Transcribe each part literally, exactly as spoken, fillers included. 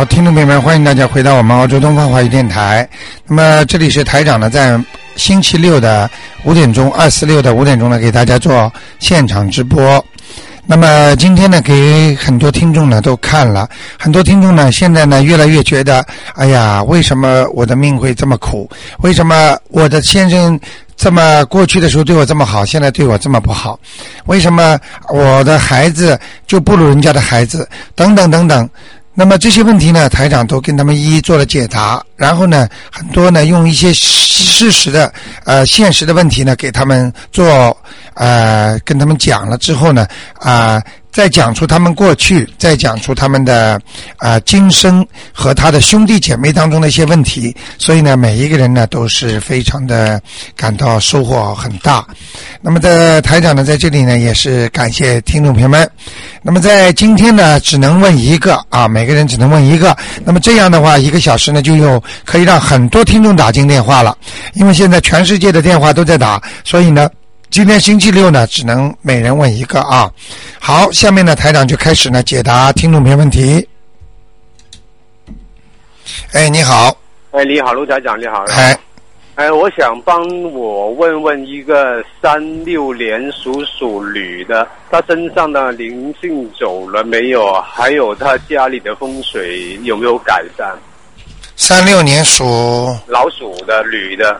听众朋友们，欢迎大家回到我们澳洲东方华语电台。那么这里是台长呢，在星期六的五点钟，二四六的五点钟呢，给大家做现场直播。那么今天呢，给很多听众呢都看了，很多听众呢现在呢越来越觉得，哎呀，为什么我的命会这么苦？为什么我的先生这么过去的时候对我这么好，现在对我这么不好？为什么我的孩子就不如人家的孩子？等等等等。那么这些问题呢，台长都跟他们一一做了解答，然后呢，很多呢用一些事实的呃现实的问题呢给他们做呃跟他们讲了之后呢啊、呃、再讲出他们过去，再讲出他们的啊、呃、今生和他的兄弟姐妹当中的一些问题，所以呢每一个人呢都是非常的感到收获很大。那么在台长呢在这里呢也是感谢听众朋友们。那么在今天呢只能问一个啊，每个人只能问一个。那么这样的话一个小时呢就有可以让很多听众打进电话了，因为现在全世界的电话都在打，所以呢今天星期六呢只能每人问一个啊。好，下面呢台长就开始呢解答听众朋友问题。哎，你好。 哎，你好，陆台长，你好。 哎。 哎，我想帮我问问一个三六年属鼠女的，她身上的灵性走了没有？还有她家里的风水有没有改善？ 三六年属老鼠的女的。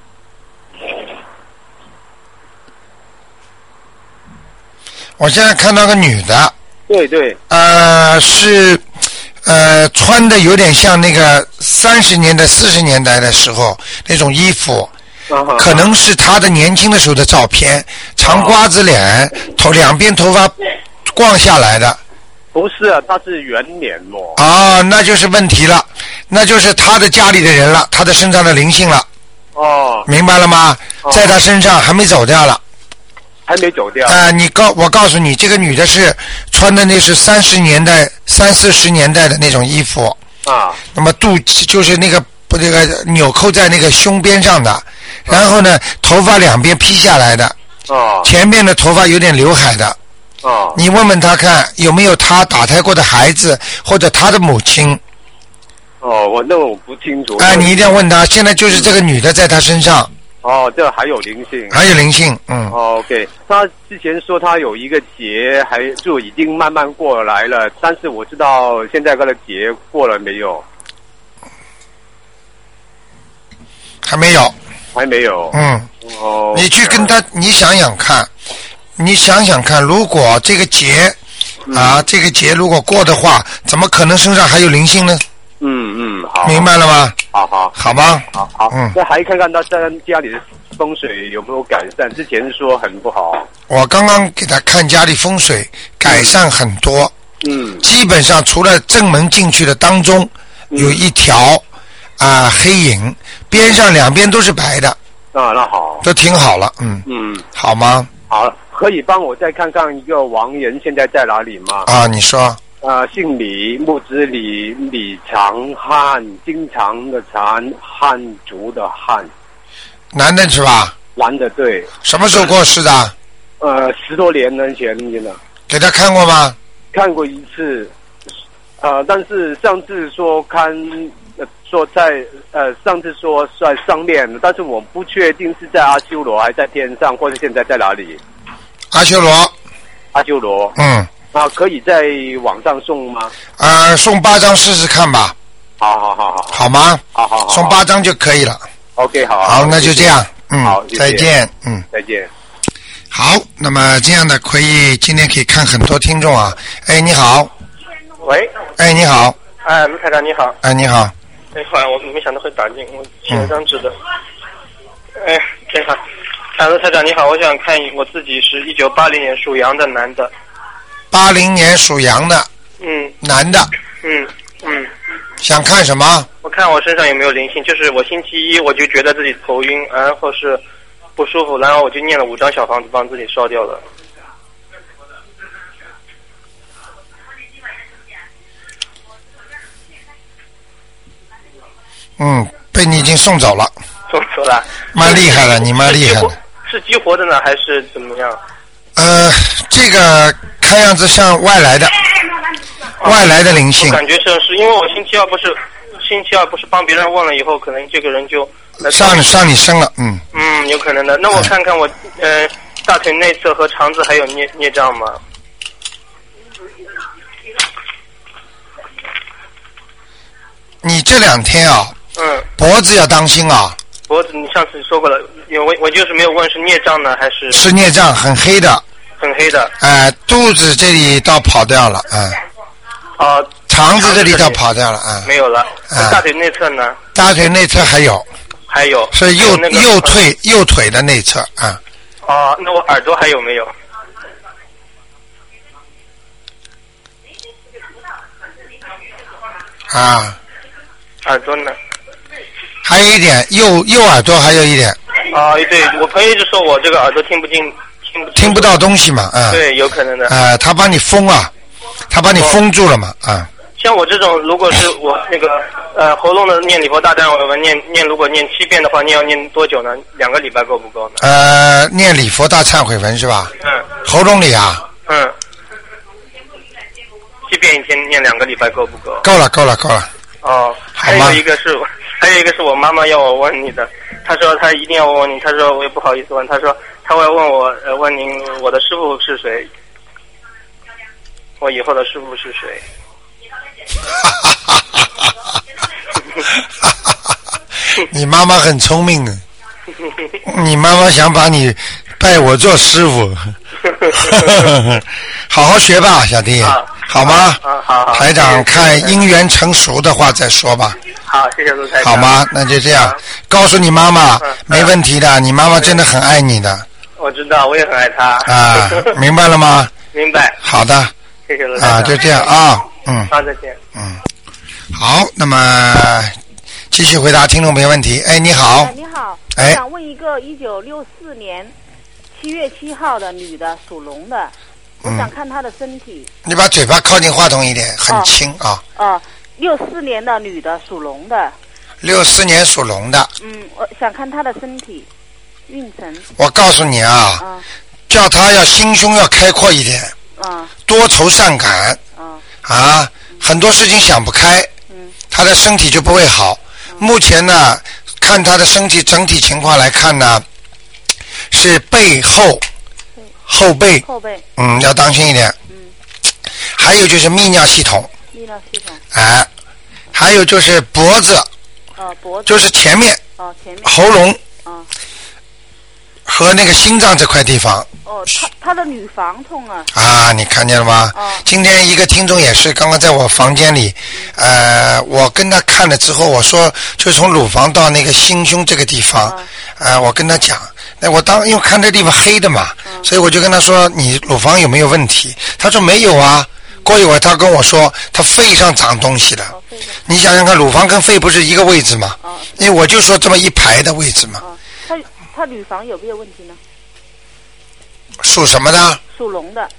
我现在看到个女的。 对对。 呃，是。呃，穿的有点像那个三十年代、四十年代的时候那种衣服， 啊、 可能是他的年轻的时候的照片，长瓜子脸，头两边头发光下来的。 不是啊，他是圆脸哦。 啊，那就是问题了，那就是他的家里的人了，他的身上的灵性了。 哦。 明白了吗？ 哦、 在他身上还没走掉了。 还没走掉。 啊、呃，你告我告诉你，这个女的是穿的那是三十年代、三四十年代的那种衣服啊。 那么肚就是那个不这个纽扣在那个胸边上的，然后呢，头发两边披下来的。 哦。 前面的头发有点刘海的。 哦。 你问问他看有没有他打胎过的孩子或者他的母亲。 哦，我那我不清楚。 哎、呃，你一定要问他。现在就是这个女的在他身上。 哦，这还有灵性， 还有灵性，嗯。 哦 OK， 他之前说他有一个劫，还就已经慢慢过来了，但是我知道现在他的劫过了没有？ 还没有。 还没有。 嗯。 哦。 你去跟他，你想想看，你想想看，如果这个劫、嗯、啊，这个劫如果过的话，怎么可能身上还有灵性呢？ 嗯嗯，好， 明白了吗？ 好好， 好吗？ 好好， 嗯， 那还看看他在家里的风水有没有改善？之前说很不好。 我刚刚给他看家里风水，改善很多。 嗯， 基本上除了正门进去的当中、嗯、有一条啊、呃、黑影，边上两边都是白的。 啊，那好， 都挺好了。嗯嗯，好吗？ 好，可以帮我再看看一个亡人现在在哪里吗？ 啊，你说。 呃，姓李，木子李，李长汉，经常的长，汉族的汉。 男的是吧？ 男的，对。 什么时候过世的？ 呃，十多年前真的。 给他看过吗？ 看过一次，呃，但是上次说看，呃，说在呃，上次说在上面，但是我不确定是在阿修罗还是在天上，或者现在在哪里。 阿修罗。 阿修罗。 嗯。 啊，可以在网上送吗？ 呃，送八张试试看吧。 好好好好。 好吗？ 好好好。 送八张就可以了。 OK， 好。 好，那就这样。嗯。 好， 再见。嗯。 再见。 好，那么这样的可以今天可以看很多听众啊。哎，你好。 喂。 哎，你好。 哎，卢台长你好。 哎，你好。 哎，好，我没想到会打进，我写了张纸的。嗯、哎，真好。哎，卢台长你好，我想看我自己是一九八零年属羊的男的。 八零年属羊的。 嗯。 男的。 嗯嗯。 想看什么？ 我看我身上有没有灵性，就是我星期一我就觉得自己头晕，然后是不舒服，然后我就念了五张小房子帮自己烧掉了。 嗯，被你已经送走了。 送走了。 蛮厉害的，你蛮厉害的。 是激活的呢，还是怎么样？ 呃，这个看样子像外来的。 外来的灵性。 我感觉是是因为我星期二不是星期二不是帮别人问了以后，可能这个人就上上你身了，嗯。 嗯，有可能的。那我看看我呃大腿内侧和肠子还有孽孽障吗？ 你这两天啊， 嗯， 脖子要当心啊。 脖子，你上次说过了，我我就是没有问是孽障呢还是？ 是孽障，很黑的。 很黑的。 哎、呃，肚子这里倒跑掉了，嗯。 啊、呃。 肠子这里倒跑掉了，啊、嗯。 没有了。嗯。大腿内侧呢？ 大腿内侧还有。 还有。 是右、 那个、 右腿右腿的内侧啊。 哦、呃，那我耳朵还有没有？ 啊。 耳朵呢？ 还有一点，右右耳朵还有一点。 啊，对，我朋友一直说我这个耳朵听不进，听不听不到东西嘛，啊、嗯。 对，有可能的。 啊、呃，他把你封啊，他把你封住了嘛，啊、嗯。 像我这种，如果是我那个呃喉咙的念礼佛大忏悔文，念念如果念七遍的话，念要念多久呢？两个礼拜够不够呢？ 呃，念礼佛大忏悔文是吧？ 嗯。 喉咙里啊？ 嗯。七遍一天念两个礼拜够不够？ 够了，够了，够了。 哦，还有一个是，还有一个是我妈妈要我问你的，她说她一定要问你，她说我也不好意思问，她说她会问我，呃，问您我的师父是谁，我以后的师父是谁？ 你妈妈很聪明啊，你妈妈想把你拜我做师傅，好好学吧，小弟。啊好吗？ 啊，好好。 台长看姻缘成熟的话再说吧。 好，谢谢卢台长。 好吗？那就这样，告诉你妈妈，没问题的，你妈妈真的很爱你的。 我知道，我也很爱她。 啊，明白了吗？ 明白。 好的。 谢谢卢台长。 啊，就这样啊，嗯。 好，再见。 嗯，好，那么继续回答听众朋友问题。哎，你好。 哎，你好。 哎。 我想问一个一九六四年七月七号的女的，属龙的。我想看她的身体。 你把嘴巴靠近话筒一点，很轻啊。 哦，六四年的女的，属龙的。 六四年属龙的。 嗯，我想看她的身体运程。 我告诉你啊，嗯、叫她要心胸要开阔一点。 嗯。 多愁善感。 嗯。 啊，很多事情想不开。 嗯。 她的身体就不会好。嗯、目前呢，看她的身体整体情况来看呢，是背后。后背， 后背， 嗯，要当心一点。 嗯， 还有就是泌尿系统， 泌尿系统， 哎，还有就是脖子， 哦，脖子， 就是前面， 哦，前面， 喉咙， 哦， 和那个心脏这块地方。 哦，他他的乳房痛啊。 啊，你看见了吗？ 哦。 今天一个听众也是，刚刚在我房间里，嗯、呃，我跟他看了之后，我说就从乳房到那个心胸这个地方，啊、呃，我跟他讲。那我当因为看这地方黑的嘛、嗯，所以我就跟他说你乳房有没有问题？他说没有啊。嗯、过一会儿他跟我说他肺上长东西了。 哦、 你想想看，乳房跟肺不是一个位置吗？ 哦、 因为我就说这么一排的位置嘛。 哦、他他乳房有没有问题呢？ 属什么的？ 属龙的。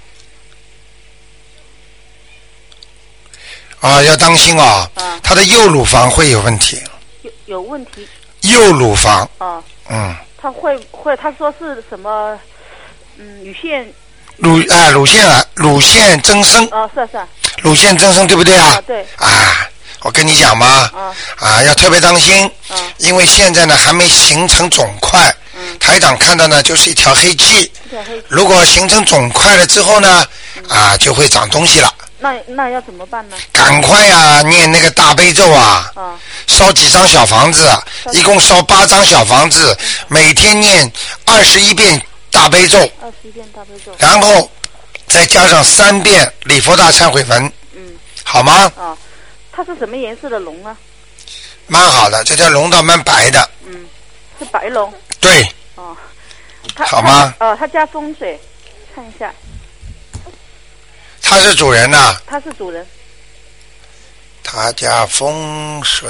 啊，要当心啊、哦！ 啊。 他的右乳房会有问题。 有有问题。 右乳房。 啊。 嗯。 他会会，他说是什么？嗯，乳腺。 乳啊，乳腺啊，乳腺增生。 哦，是是。 乳腺增生对不对啊？ 啊，对。 啊，我跟你讲嘛。 啊。 啊，要特别当心。 啊。 因为现在呢还没形成肿块。 嗯。 台长看到呢就是一条黑气。 一条黑气。 如果形成肿块了之后呢，嗯、啊就会长东西了。 那那要怎么办呢？ 赶快呀、啊，念那个大悲咒啊！ 啊。 烧几张小房子，一共烧八张小房子，每天念二十一遍大悲咒。 二十一遍大悲咒。 然后再加上三遍礼佛大忏悔文。 嗯。好吗？ 啊。它是什么颜色的龙啊？ 蛮好的，这条龙倒蛮白的。 嗯，是白龙。 对。 哦。 好吗？ 哦，他家风水，看一下。 他是主人呐、啊。 他是主人。 他家风水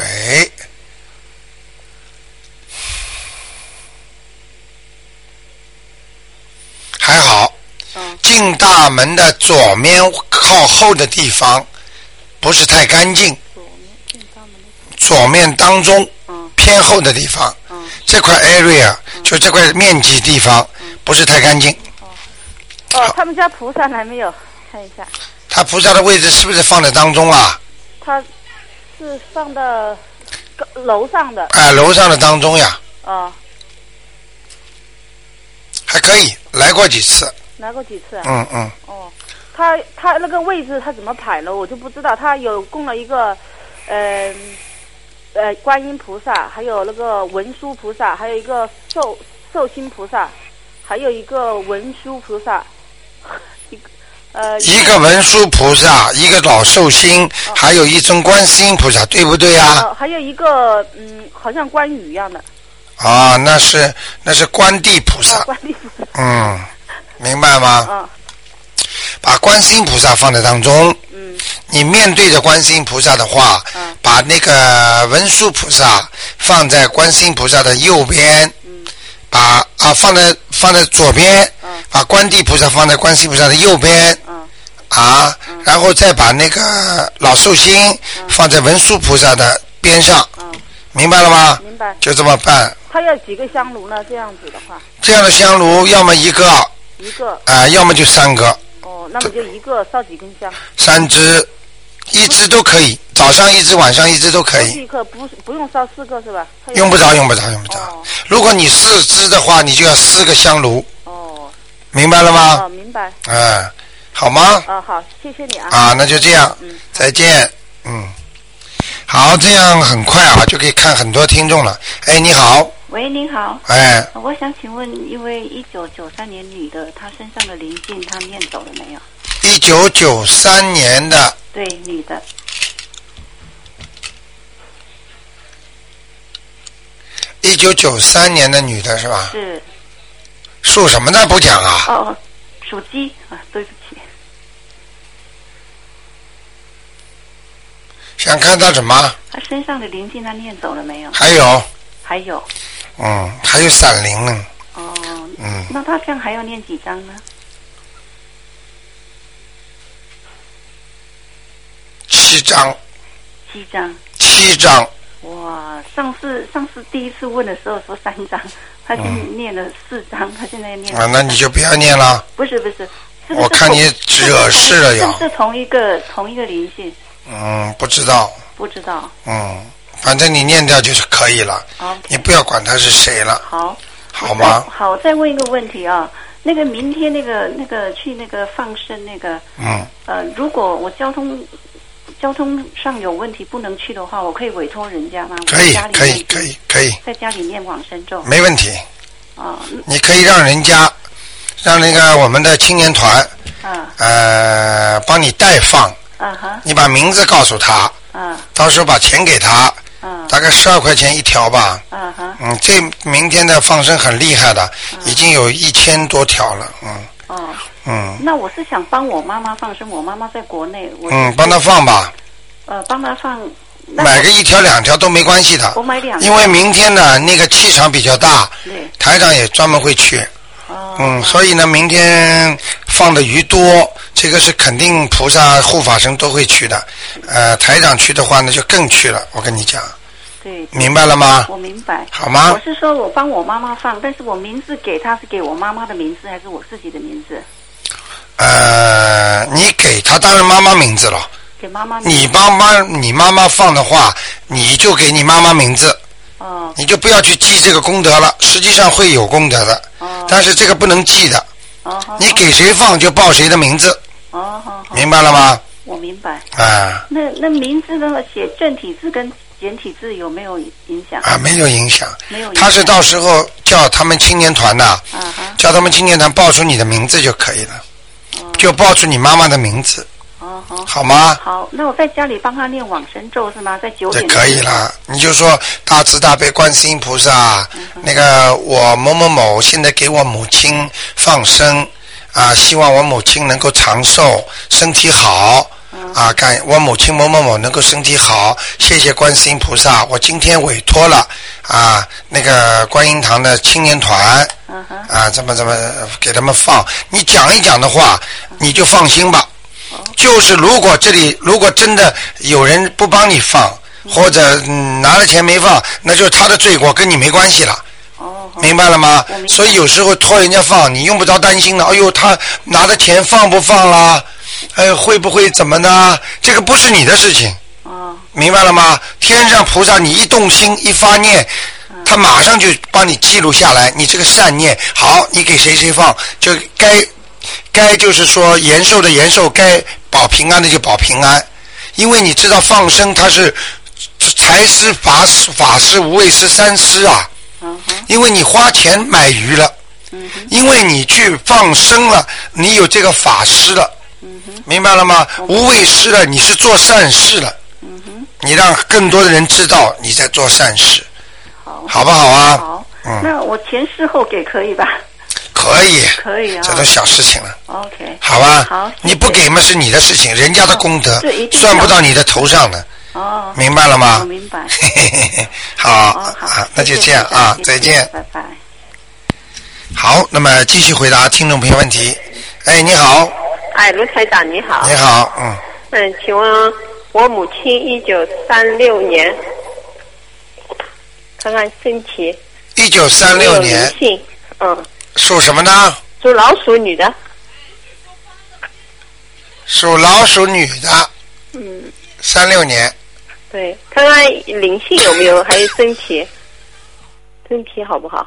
还好。 嗯。 进大门的左面靠后的地方不是太干净。 左面进大门的。 左面当中。 嗯。 偏后的地方。 嗯。 这块 area、 嗯、 就这块面积地方、嗯、不是太干净。 哦。哦，他们家菩萨来没有？看一下。 他菩萨的位置是不是放在当中啊？ 他是放的楼上的。 哎，楼上的当中呀。 哦。 还可以，来过几次。 来过几次、啊？ 嗯嗯。 哦，他他那个位置他怎么排了，我就不知道。他有供了一个，呃呃，观音菩萨，还有那个文殊菩萨，还有一个寿寿星菩萨，还有一个文殊菩萨，一个呃。 一个文殊菩萨，一个老寿星，哦、还有一尊观世音菩萨，对不对啊？ 哦，还有一个嗯，好像关羽一样的。 啊，那是那是观地菩萨。 哦、观地菩萨。 嗯，明白吗？ 嗯。 把观世音菩萨放在当中。 嗯。 你面对着观世音菩萨的话， 嗯、 把那个文殊菩萨放在观世音菩萨的右边。 嗯。 把啊放在放在左边。 嗯。 把观地菩萨放在观世音菩萨的右边。 嗯。 啊， 嗯、 然后再把那个老寿星放在文殊菩萨的边上。 嗯。 明白了吗？ 明白。 就这么办。 他要几个香炉呢？这样子的话。 这样的香炉，要么一个。 一个。 啊、呃，要么就三个。 哦，那么就一个烧几根香。 三支，一支都可以，早上一支，晚上一支都可以。 一个不不用烧四个是吧？ 用不着，用不着，用不着。 哦、 如果你四支的话，你就要四个香炉。 哦。 明白了吗？ 哦，明白。 嗯，好吗？ 啊、哦，好，谢谢你啊。 啊，那就这样。 嗯。 再见。嗯。好，这样很快啊，就可以看很多听众了。哎，你好。 喂，您好。 哎。 我想请问一位一九九三年女的，她身上的灵性，她念走了没有？ 一九九三年的。 对，女的。 一九九三年的女的是吧？ 是。 属什么的不讲啊？ 哦，属鸡啊，对不起。 想看她什么？ 她身上的灵性，她念走了没有？ 还有。 还有。 嗯，还有闪灵呢。 哦。 嗯。 那她这样还要念几张呢？ 七张。 七张。 七张。 哇，上次上次第一次问的时候说三张，他现在念了四张，他现在念了。 啊，那你就不要念了。 不是不是，是我看你惹事了要。 是同一个同一个灵性。 嗯，不知道。 不知道。 嗯，反正你念掉就是可以了。 好。 你不要管他是谁了。 好。 好吗？ 好，再问一个问题啊，那个明天那个那个去那个放生那个， 嗯。 呃，如果我交通。交通上有问题不能去的话，我可以委托人家吗？ 可以，可以，可以，可以。 在家里念往生咒。 没问题。 哦。 你可以让人家，让那个我们的青年团， 啊。 呃，帮你代放。 啊哈。 你把名字告诉他。 啊。 到时候把钱给他。 啊。 大概十二块钱一条吧。 啊哈。 嗯，这明天的放生很厉害的，啊、已经有一千多条了，嗯。 哦。 嗯， 那我是想帮我妈妈放生，我妈妈在国内。我嗯，帮她放吧。 呃，帮她放。 买个一条两条都没关系的。 我买两条。 因为明天呢，那个气场比较大。 对。 台长也专门会去。 哦。 嗯，所以呢，明天放的鱼多，这个是肯定菩萨护法神都会去的。呃，台长去的话呢，就更去了。我跟你讲。 对。 明白了吗？ 我明白。 好吗？ 我是说我帮我妈妈放，但是我名字给她是给我妈妈的名字，还是我自己的名字？ 呃，你给他当然妈妈名字了。 给妈妈名字。 你帮妈你妈妈放的话，你就给你妈妈名字。 哦。 你就不要去记这个功德了，实际上会有功德的。 哦。 但是这个不能记的。 哦。 你给谁放就报谁的名字。 哦好。 明白了吗？ 我明白。 啊。 那那名字呢？写正体字跟简体字有没有影响？ 啊，没有影响。 没有影响。 他是到时候叫他们青年团的。 啊哈。 叫他们青年团报出你的名字就可以了。就报出你妈妈的名字。 哦好。 好吗？ 好，那我在家里帮他念往生咒是吗？在九点。 这可以了，你就说大慈大悲观世音菩萨，嗯、那个我某某某现在给我母亲放生啊，希望我母亲能够长寿，身体好。嗯、啊，感我母亲某某某能够身体好，谢谢观世音菩萨。我今天委托了啊那个观音堂的青年团， 嗯、 啊，怎么怎么给他们放。你讲一讲的话，嗯、你就放心吧。 哦、 就是如果这里如果真的有人不帮你放，嗯、或者、嗯、拿了钱没放，那就是他的罪过，跟你没关系了。 哦、 明白了吗？ 所以有时候托人家放，你用不着担心了。哎呦，他拿的钱放不放啦？ 呃，会不会怎么呢？这个不是你的事情。 哦。 明白了吗？天上菩萨，你一动心一发念，他马上就帮你记录下来。你这个善念，好，你给谁谁放，就该该就是说延寿的延寿，该保平安的就保平安。因为你知道放生它是财施法施法施无畏施三施啊。因为你花钱买鱼了，因为你去放生了，你有这个法施了，明白了吗？无畏施了，你是做善事了。你让更多的人知道你在做善事， 好， 好不好啊？ 好， 嗯， 那我前事后给可以吧？ 可以， 可以啊， 这都小事情了。 OK， 好吧？ 好，谢谢你不给嘛是你的事情，人家的功德、 哦、 算不到你的头上的。 哦， 明白了吗？ 我明白。 好， 哦、好啊，那就这样啊，再见。 拜拜。 好，那么继续回答听众朋友问题。哎，你好。 哎，卢台长你好。 你好，嗯。 嗯，请问我母亲一九三六年，看看身体。 一九三六年。 性，嗯。 属什么呢？ 属老鼠，女的。 属老鼠，女的。 嗯。 三六年。 对，看看灵性有没有，还有身体，身体好不好？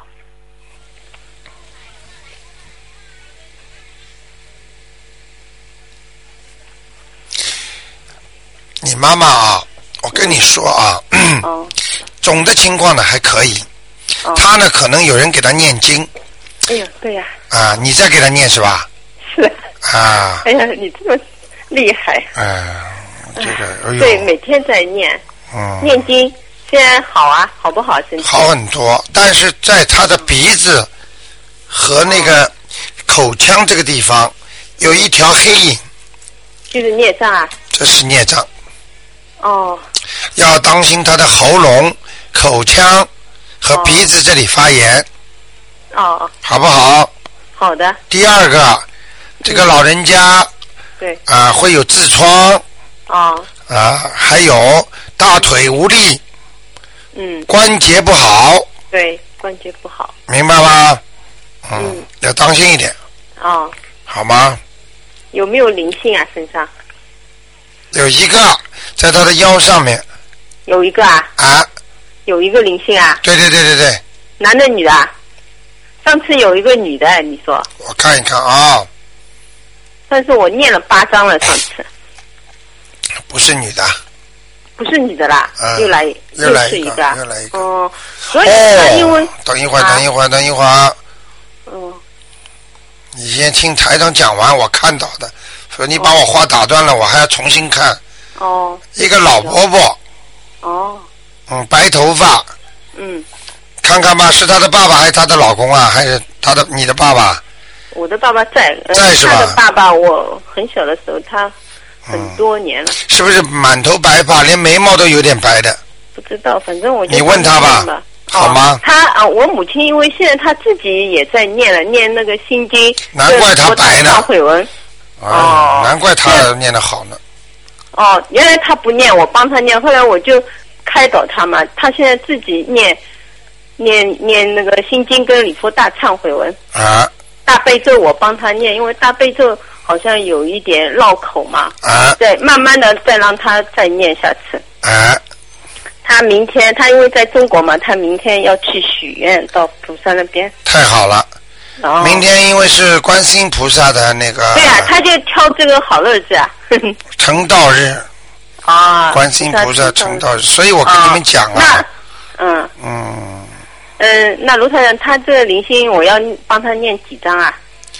你妈妈啊，我跟你说啊， 哦、 总的情况呢还可以， 哦、 她呢可能有人给她念经。 哎呀，对呀、 啊。啊，你在给她念是吧？ 是。 啊。 哎呀，你这么厉害。 嗯，这个、哎、 对，每天在念。 嗯。 念经现在好啊，好不好身体？ 好很多，但是在她的鼻子和那个口腔这个地方有一条黑影。 就是孽障啊。 这是孽障。 哦。 要当心他的喉咙、口腔和鼻子这里发炎。 哦。 好不好？ 好的。 第二个，这个老人家。嗯、 对。 啊，会有痔疮。 哦。 啊，还有大腿无力。 嗯。 关节不好。 对，关节不好。 明白吗？嗯。 嗯要当心一点。 哦。 好吗？ 有没有灵性啊？身上？ 有一个在他的腰上面。 有一个啊？ 啊。 有一个灵性啊？ 对对对对对。 男的女的啊？上次有一个女的，你说？ 我看一看啊。 但是我念了八章了，上次。 不是女的。 不是女的啦， 嗯、 又来又来是一个， 又来一个。 哦，所以他因为、 哦、等一会儿，等一会儿，等一会儿。 嗯。 你先听台长讲完，我看到的，说你把我话打断了，我还要重新看。 哦。 一个老伯伯。 哦。 嗯，白头发。 嗯。 看看吧，是他的爸爸还是他的老公啊？还是他的你的爸爸？ 我的爸爸在。 在是吧？ 他的爸爸，我很小的时候，他很多年了。 嗯、是不是满头白发，连眉毛都有点白的？ 不知道，反正我就你问他吧。好吗、 哦？他啊，我母亲因为现在他自己也在念了，念那个心经， 难怪他白呢。 忏悔文。 哦，难怪他念得好呢。 哦，原来他不念，我帮他念，后来我就开导他嘛。他现在自己念，念念那个心经跟礼佛大忏悔文。 啊。 大悲咒我帮他念，因为大悲咒好像有一点绕口嘛。 啊。 再慢慢的再让他再念下次。 啊。 他明天，他因为在中国嘛，他明天要去许愿到菩萨那边。 太好了。 哦。 明天因为是观世音菩萨的那个。 对啊，他就挑这个好日子啊。 成道日。 啊。 观世音菩萨成道日，所以我跟你们讲啊。 那，嗯。 嗯。 嗯，那卢台长，他这个灵性我要帮他念几张啊？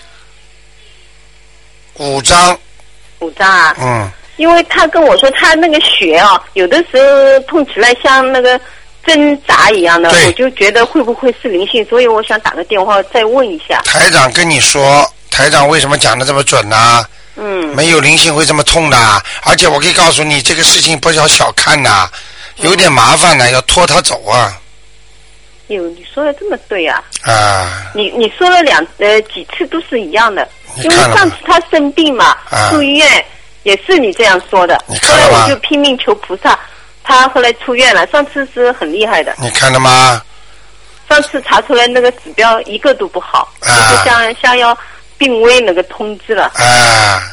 五张。 五张啊。 嗯。 因为他跟我说，他那个血啊，有的时候痛起来像那个针扎一样的，我就觉得会不会是灵性，所以我想打个电话再问一下。 台长跟你说，台长为什么讲的这么准呢、啊？ 嗯。 没有灵性会这么痛的，而且我可以告诉你，这个事情不要小看的，有点麻烦的，要拖他走啊。 哟，你说的这么对啊！ 啊。 你你说了两呃几次都是一样的，因为上次他生病嘛， 啊、 住医院。也是你这样说的，后来我就拼命求菩萨，他后来出院了。上次是很厉害的， 你看了吗？ 上次查出来那个指标一个都不好， 啊、 就是像像要病危那个通知了。 啊，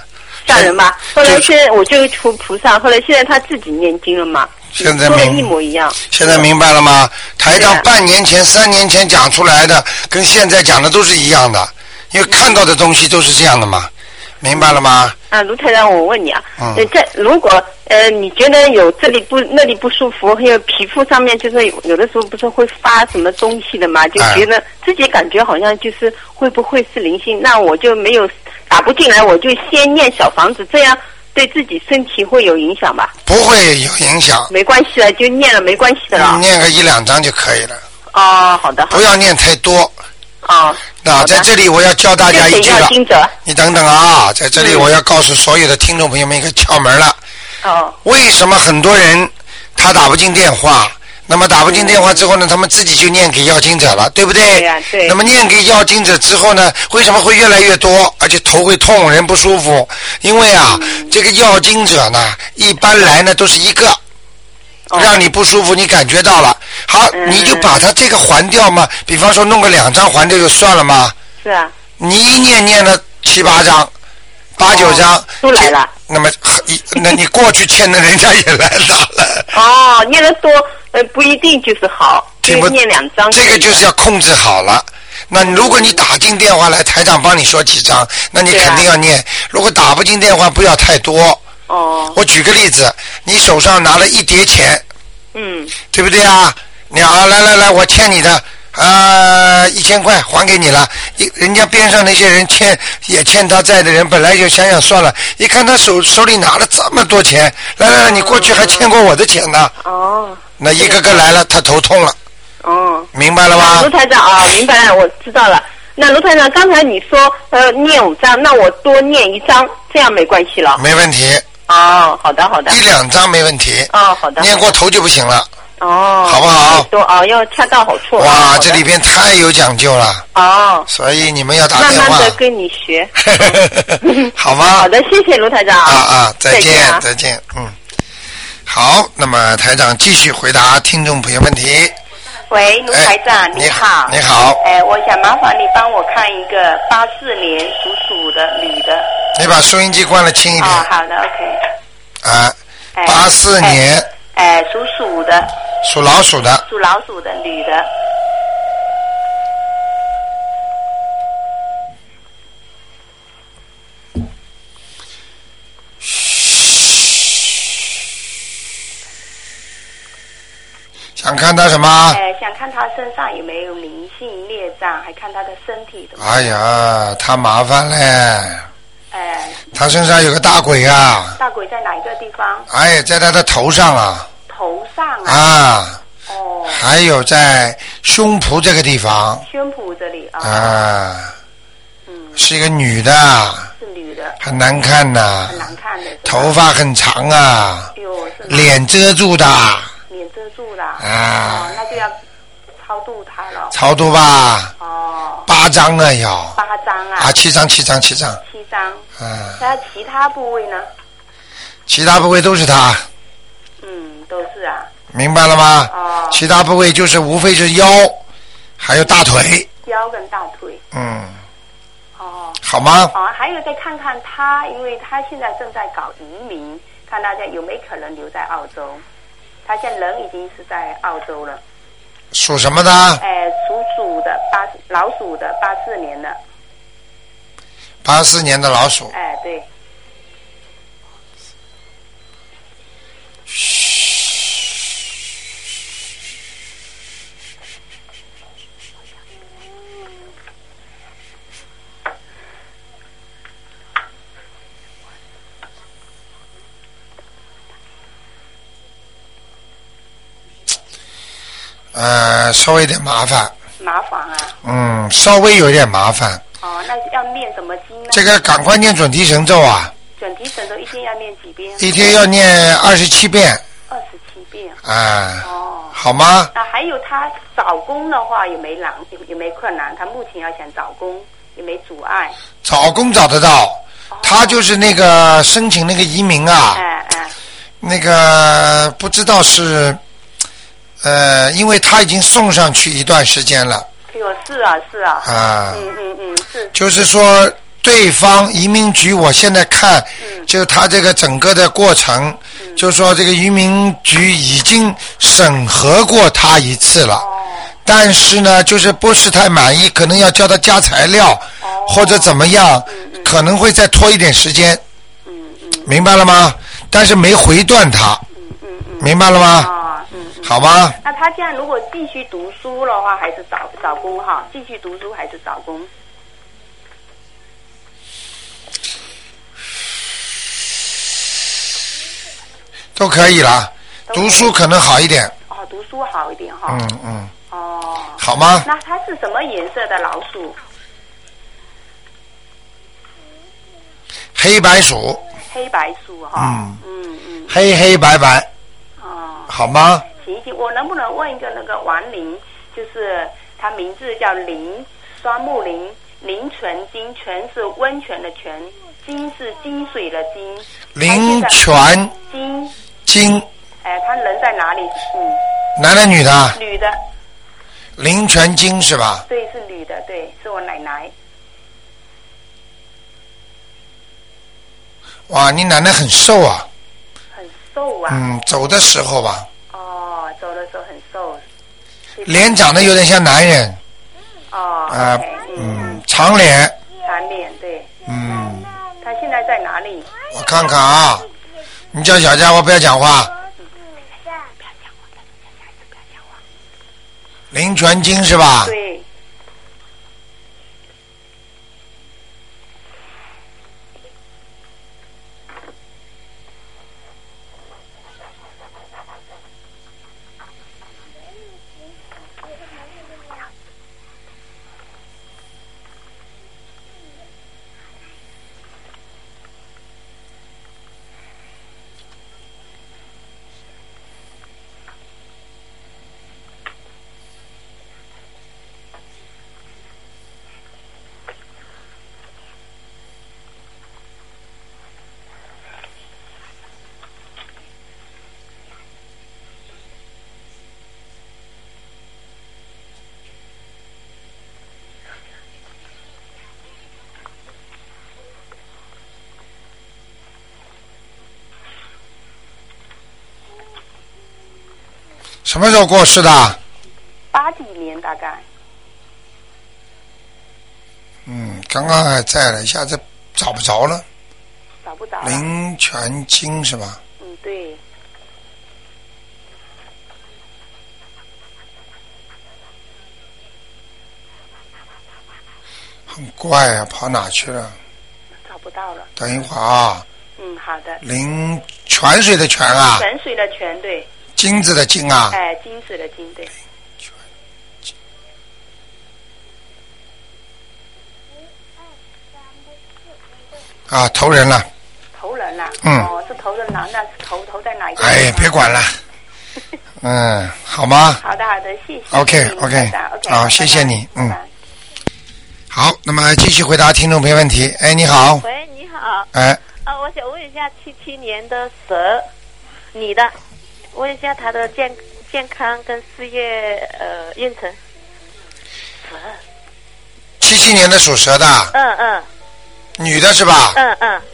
吓人吧？后来现在我就求菩萨，后来现在他自己念经了嘛， 现在说的明一模一样。 现在明白了吗？台长半年前、三年前讲出来的，跟现在讲的都是一样的，因为看到的东西都是这样的嘛，明白了吗？ 啊，卢台长，我问你啊， 嗯， 呃在如果呃你觉得有这里不那里不舒服，还有皮肤上面就是有有的时候不是会发什么东西的嘛，就觉得自己感觉好像就是会不会是灵性？那我就没有打不进来，我就先念小房子，这样对自己身体会有影响吧？ 不会有影响， 没关系了，就念了没关系的了。 念个一两张就可以了。 哦，好的，好的。 不要念太多。 哦。 那在这里我要教大家一句了，你等等啊，在这里我要告诉所有的听众朋友们一个窍门了。 哦。 为什么很多人他打不进电话？那么打不进电话之后呢，他们自己就念给要经者了，对不对？ 对呀，对。 那么念给要经者之后呢，为什么会越来越多，而且头会痛，人不舒服？因为啊，嗯、这个要经者呢，一般来呢都是一个。让你不舒服，你感觉到了，好，嗯、你就把它这个还掉嘛。比方说弄个两张还掉就算了吗？ 是啊。你一念念了七八张、八九张、哦、 都来了。 那么，那你过去欠的人家也来到了。 哦，念的多，呃，不一定就是好，就念两张。 这个就是要控制好了。那如果你打进电话来，台长帮你说几张，那你肯定要念。啊、如果打不进电话，不要太多。 哦， 我举个例子，你手上拿了一叠钱， 嗯， 对不对啊？你啊，来来来，我欠你的啊一千块还给你了。人家边上那些人欠也欠他债的人，本来就想想算了，一看他手手里拿了这么多钱，来来来，你过去还欠过我的钱呢。 哦， 那一个个来了，他头痛了。 哦， 明白了吗？ 卢台长啊，明白了，我知道了。那卢台长，刚才你说呃念五张，那我多念一张，这样没关系了。 没问题。 哦，好的好的。 一两张没问题。 哦，好的。 念过头就不行了。 哦。 好不好？ 多哦，要恰到好处。 哇，这里边太有讲究了。 哦。 所以你们要打电话。 慢慢的跟你学。 好吗？ 好的，谢谢卢台长。 啊啊，再见再见，再见，嗯。好，那么台长继续回答听众朋友问题。 喂，卢台长，哎、你好。 你好。 哎，我想麻烦你帮我看一个八四年属鼠的女的。 你把收音机关了轻一点。 哦，好的 ，OK。 啊，八四年。 哎，哎属鼠的。 属老鼠的。 属老鼠的女的。 想看他什么？ 哎，想看他身上有没有灵性孽障，还看他的身体怎么样。 哎呀，他麻烦嘞。 哎。 他身上有个大鬼啊。 大鬼在哪一个地方？ 哎，在他的头上啊。 头上啊。 啊。 哦。 还有在胸脯这个地方。 胸脯这里啊。 啊。 嗯。 是一个女的。 是女的。 很难看呐。 很难看的。 头发很长啊。 哟，是。 脸遮住的。 脸遮住了。 啊。 哦，那就要超度他了。 超度吧。 哦。 八张啊要。 八张啊。 啊，七张，七张，七张。 七张。 嗯。 他其他部位呢？ 其他部位都是他。 嗯，都是啊。 明白了吗？ 哦。 其他部位就是无非是腰，还有大腿。 腰跟大腿。 嗯。 哦。 好吗？ 哦，还有再看看他，因为他现在正在搞移民，看大家有没有可能留在澳洲。他现在人已经是在澳洲了。 属什么的？ 哎，属鼠的，八老鼠的，八四年的。 八四年的老鼠。 哎，对。 呃，稍微有点麻烦。 麻烦啊。 嗯，稍微有点麻烦。 哦，那要念什么经呢？ 这个赶快念准提神咒啊！ 准提神咒一天要念几遍？ 一天要念二十七遍。 二十七遍。 啊。 哦。 好吗？ 那还有他找工的话有没难有没困难？他目前要想找工有没阻碍？ 找工找得到，哦、他就是那个申请那个移民啊。 哎哎。 那个不知道是。呃，因为他已经送上去一段时间了。 哟，是啊，是啊。 啊。 嗯嗯嗯，是。 就是说，对方移民局，我现在看， 嗯、 就他这个整个的过程， 嗯、 就是说这个移民局已经审核过他一次了， 哦、 但是呢，就是不是太满意，可能要叫他加材料， 哦、 或者怎么样， 嗯嗯、 可能会再拖一点时间。 嗯嗯， 明白了吗？但是没回断他。 嗯嗯嗯， 明白了吗？ 啊，嗯嗯， 好吗？ 那他这样如果继续读书的话，还是找找工哈？继续读书还是找工？ 都可以了，读书可能好一点。 哦，读书好一点哈。 嗯嗯。 哦。 好吗？ 那它是什么颜色的老鼠？ 黑白鼠。 黑白鼠哈。嗯嗯嗯。 黑黑白白。 哦。 好吗？ 行行，我能不能问一个那个王林，就是他名字叫林，双木林，林泉金，泉是温泉的泉，金是金水的金。 林泉金。 金。 哎，他人在哪里？嗯。 男的女的？ 女的。 林泉金是吧？ 对，是女的，对，是我奶奶。 哇，你奶奶很瘦啊。 很瘦啊。 嗯，走的时候吧。 哦，走的时候很瘦。 脸长得有点像男人。 哦。 啊、 okay, 嗯， 嗯，长脸。 长脸，对。 嗯。 他现在在哪里？ 我看看啊，你叫小家伙不要讲话。林泉金是吧？ 对。 什么时候过世的？ 八几年大概。 嗯，刚刚还在了，一下子找不着了。 找不着了。 林泉金是吧？ 嗯，对。 很怪啊，跑哪去了？ 找不到了。 等一会儿啊。 嗯，好的。 林泉水的泉啊。 泉水的泉，对。 金子的金啊。 哎，金子的金，对。 啊，投人了。 投人了。 嗯。 哦，是投的男的，是投投在哪一个？ 哎，别管了。嗯，好吗？ 好的，好的，谢谢。 OK OK， OK， 好，谢谢你，嗯。 拜拜。 好，那么继续回答听众朋友问题。哎，你好。 喂，你好。 哎。 啊，我想问一下，七七年的蛇，女的，问一下她的健健康跟事业呃运程。蛇。 七七年的属蛇的。 嗯嗯。 女的是吧？ 嗯嗯。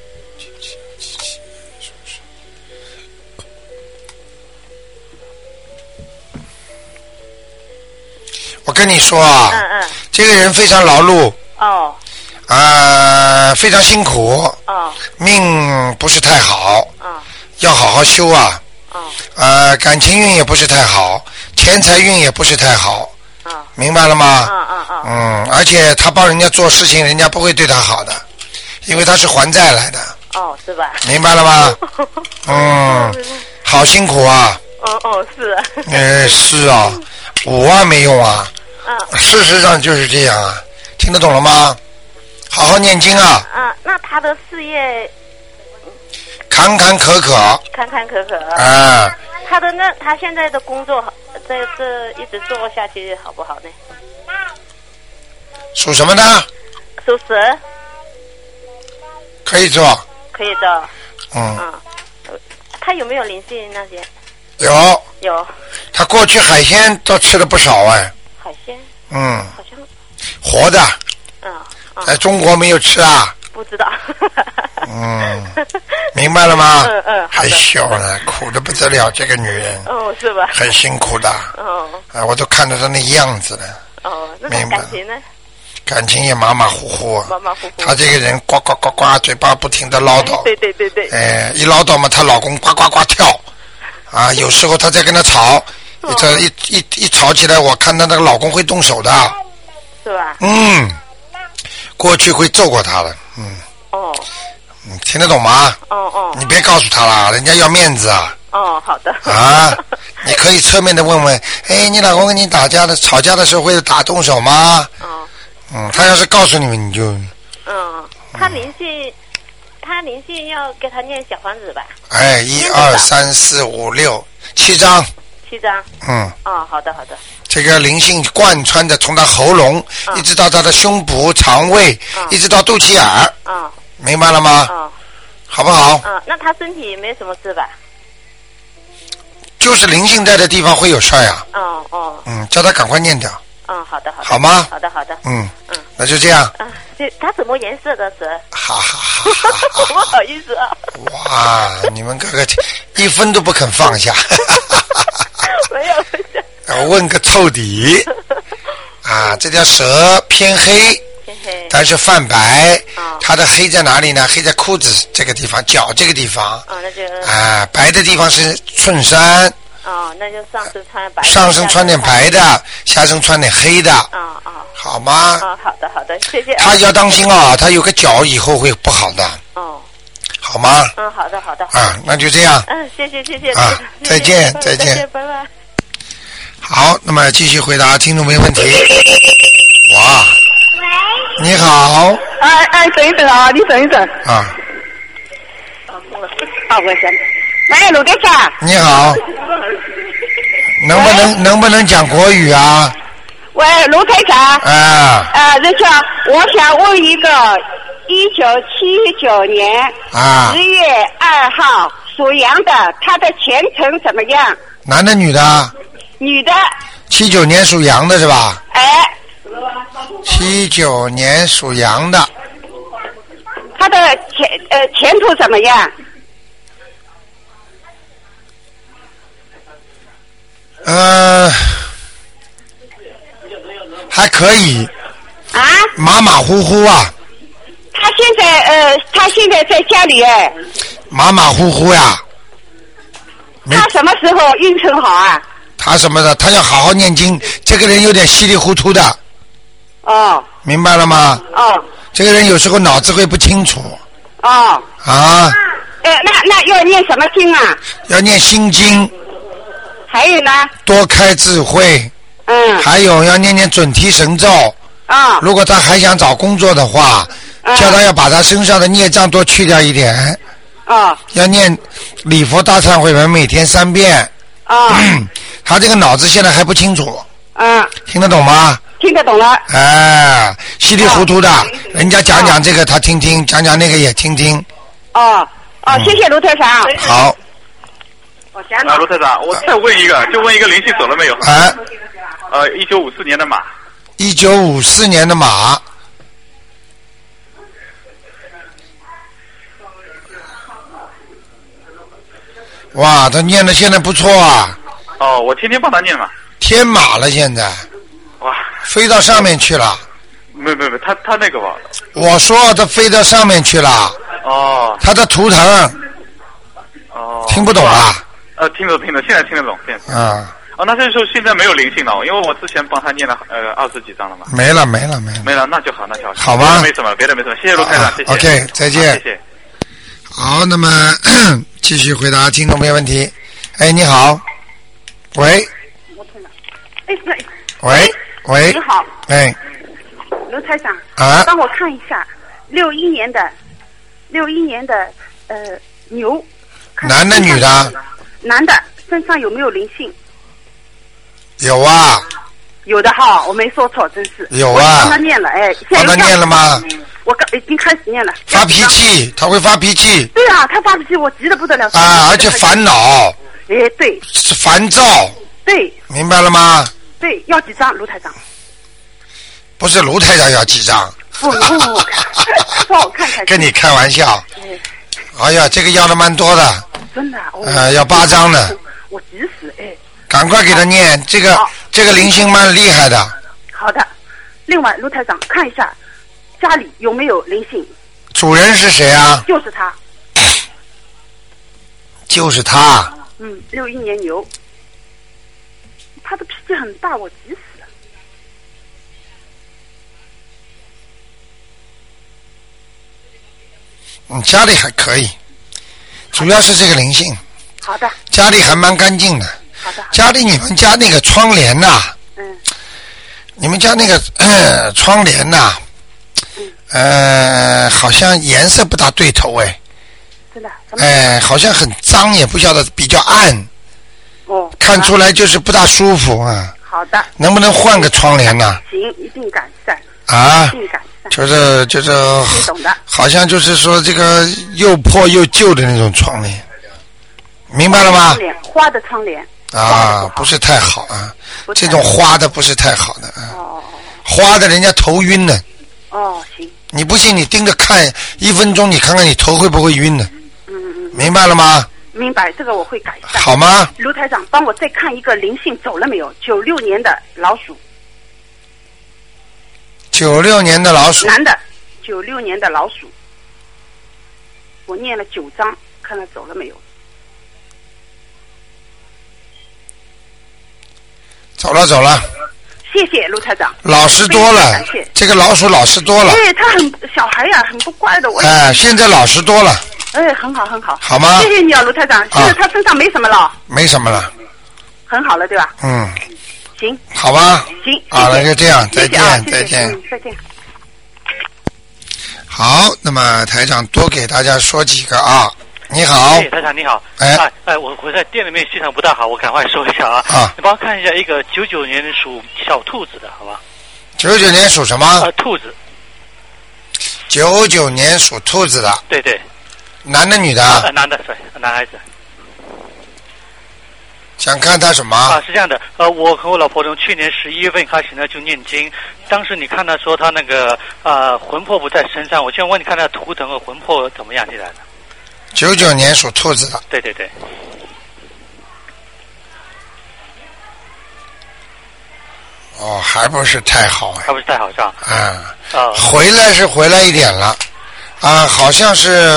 我跟你说啊， 嗯嗯， 这个人非常劳碌。 哦。 呃，非常辛苦。 哦。 命不是太好。 哦。 要好好修啊。 哦。 呃，感情运也不是太好，钱财运也不是太好。 哦。 明白了吗？ 嗯嗯嗯。 嗯，而且他帮人家做事情，人家不会对他好的，因为他是还债来的。 哦，是吧？ 明白了吗？嗯，好辛苦啊。 哦哦，是。 呃，是啊，五万没用啊。 嗯。 事实上就是这样啊，听得懂了吗？好好念经啊。 啊，那他的事业坎坎坷坷。 坎坎坷坷。 啊。 他的那他现在的工作，这这一直做下去好不好呢？ 属什么的？ 属蛇。 可以做。 可以的。 嗯。 嗯。他有没有灵性那些？ 有。 有。 他过去海鲜都吃了不少哎。 海鲜。 嗯。 好像。 活的。 嗯。 在中国没有吃啊？ 不知道。 嗯， 嗯，明白了吗？ 嗯嗯， 还笑呢，苦的不得了，这个女人。 哦，是吧？ 很辛苦的。 哦。 啊，我都看得到那样子了。 哦，那他感情呢？ 感情也马马虎虎。 马马虎虎。 他这个人呱呱呱呱，嘴巴不停的唠叨。 对对对对。 哎，一唠叨嘛，她老公呱呱呱跳。啊，有时候她在跟他吵， 哦、 这一一一吵起来，我看她那个老公会动手的。 是吧？ 嗯。过去会揍过她的，嗯。 哦。 你听得懂吗？ 哦哦。 你别告诉他了，人家要面子啊。 哦，好的。 啊，你可以侧面的问问，哎，你老公跟你打架的吵架的时候会打动手吗？ 哦。 嗯，他要是告诉你们，你就。 嗯，他灵性，嗯、他灵性要给他念小房子吧？ 哎，一二三四五六七张。 七张。 嗯。 哦，好的好的。 这个灵性贯穿的，从他喉咙、嗯、一直到他的胸部、肠胃，嗯、一直到肚脐眼。 嗯。 明白了吗？ 嗯。 好不好？ 嗯，那他身体没什么事吧？ 就是灵性在的地方会有事儿呀。 哦哦。 嗯，叫他赶快念掉。 嗯，好的好的。 好吗？ 好的好的。 嗯嗯，那就这样。 嗯，这他什么颜色的蛇？ 哈哈哈哈！ 不好意思啊。 哇，你们哥哥一分都不肯放下。 没有没有。问个透底。啊，这条蛇偏黑。 偏黑。 但是泛白。 哦。 它的黑在哪里呢？黑在裤子这个地方，脚这个地方。 哦，那就。 啊，白的地方是衬衫。 哦，那就上身穿白的。 上身穿点白的，下身穿点黑的。 啊啊、哦。 好吗？ 啊、哦，好的好的，谢谢。 他要当心啊，他有个脚以后会不好的。 哦。 好吗？ 嗯，好的好的。 啊，那就这样。 嗯，谢谢谢谢。 啊，再见再见。 再见，拜拜。 好，那么继续回答听众没问题。哇。喂。你好。 哎哎，等一等啊，你等一等。 啊。 啊，我先。喂，卢队长。 你好。能不能能不能讲国语啊？ 喂，卢台长。 啊。 呃，那个，我想问一个，一九七九年啊十月二号属羊的，他的前程怎么样？ 男的女的？ 女的。 七九年属羊的是吧？ 哎。 七九年属羊的。 他的前呃前途怎么样？ 呃，还可以。 啊？ 马马虎虎啊。 他现在呃，他现在在家里哎。 马马虎虎呀。 他什么时候运程好啊？ 他什么的？他要好好念经。这个人有点稀里糊涂的。 哦。 明白了吗？ 哦。 这个人有时候脑子会不清楚。 哦。 啊。 呃，那那要念什么经啊？ 要念心经。 还有呢？ 多开智慧。 嗯。 还有要念念准提神咒。 啊。 如果他还想找工作的话，嗯、叫他要把他身上的孽障多去掉一点。 啊。 要念礼佛大忏悔文每天三遍。 啊、 嗯。他这个脑子现在还不清楚。 嗯。 听得懂吗？ 听得懂了。 哎，稀里糊涂的， 啊、 人家讲讲这个他听听，讲讲那个也听听。 哦哦， 嗯、 谢谢卢台长。 好。 我想啊，卢台长，我再问一个，就问一个灵性走了没有？ 哎。 呃，一九五四年的马。 一九五四年的马。哇，他念的现在不错啊。 哦，我天天帮他念嘛。 天马了现在。 哇。 飞到上面去了。 没没没，他他那个吧。 我说他飞到上面去了。 哦。 他的图腾。 哦。 听不懂啊？ 呃，听得懂，听得懂，现在听得懂，现在。 啊。 哦，那这时候现在没有灵性了，因为我之前帮他念了呃二十几章了嘛。 没了，没了，没了。 没了，那就好，那就好。 好吧。 没什么，别的没什么，谢谢卢台长，谢谢。 OK， 再见。 谢谢。 好，那么继续回答听众没问题。哎，你好。喂。 我通了。哎，喂。 喂喂。 你好。 哎。 卢台长。 啊。 帮我看一下，六一年的，六一年的呃牛。 男的女的？ 男的，身上有没有灵性？ 有啊。 有的哈，我没说错，真是。 有啊。 我帮他念了，哎。 帮他念了吗？ 我刚已经开始念了。 发脾气，他会发脾气。 对啊，他发脾气，我急得不得了。 啊，而且烦恼。 哎，对。 是烦躁。 对。 明白了吗？ 对，要几张，卢台长？ 不是卢台长要几张。 不不不，帮我看看。 跟你开玩笑。哎呀，这个要的蛮多的。 真的。哦、 呃，要八张的。 我急死哎。 赶快给他念，这个这个灵性蛮厉害的。 好的。另外，卢台长看一下家里有没有灵性。 主人是谁啊？ 就是他。 就是他。 嗯，六一年牛。他的脾气很大，我急死了。 嗯，家里还可以，主要是这个灵性。 好的。 家里还蛮干净的。 好的。 家里你们家那个窗帘呐、啊？ 嗯。你们家那个、呃、窗帘呐、啊？嗯。呃，好像颜色不大对头哎。 真的。 哎、呃，好像很脏，也不晓得比较暗。 哦。 看出来就是不大舒服啊。 好的。 能不能换个窗帘呢、啊？ 行，一定改善。 啊。 一定改善。 就是就是。 你懂的。 好像就是说这个又破又旧的那种窗帘，明白了吗？ 花的窗帘。 啊，不是太好啊，这种花的不是太好的啊。哦。花的人家头晕呢。 哦，行。 你不信你盯着看一分钟，你看看你头会不会晕呢？ 嗯嗯。 明白了吗？ 明白，这个我会改善。 好吗？ 卢台长，帮我再看一个灵性走了没有？九六年的老鼠。 九六年的老鼠。 男的，九六年的老鼠。我念了九章，看看走了没有。 走了走了。 谢谢卢台长。 老实多了。 感谢。 这个老鼠老实多了。 对，他很小孩呀、啊，很不乖的。我。 哎，现在老实多了。 哎，很好很好。 好吗？ 谢谢你啊，卢台长。现在他身上没什么了。 没什么了。 很好了，对吧？ 嗯。 行。 好吧。 行。 好了，就这样，再见， 啊、 再见、 嗯。再见。 好，那么台长多给大家说几个啊。你好。 哎，台长你好。 哎。 哎哎，我我在店里面现场不大好，我赶快说一下啊。 啊。 你帮我看一下一个九九年属小兔子的，好吧？ 九九年属什么？ 呃，兔子。 九九年属兔子的。 对对。 男的女的？ 呃，男的，对，男孩子。 想看他什么？ 啊，是这样的，呃，我和我老婆从去年十一月份开始呢就念经，当时你看他说他那个呃魂魄不在身上，我就问你看他图腾和魂魄怎么样现在的？ 九九年属兔子的。 对对对。 哦，还不是太好哎。 还不是太好是吧？ 啊。 啊。 回来是回来一点了，啊，好像是，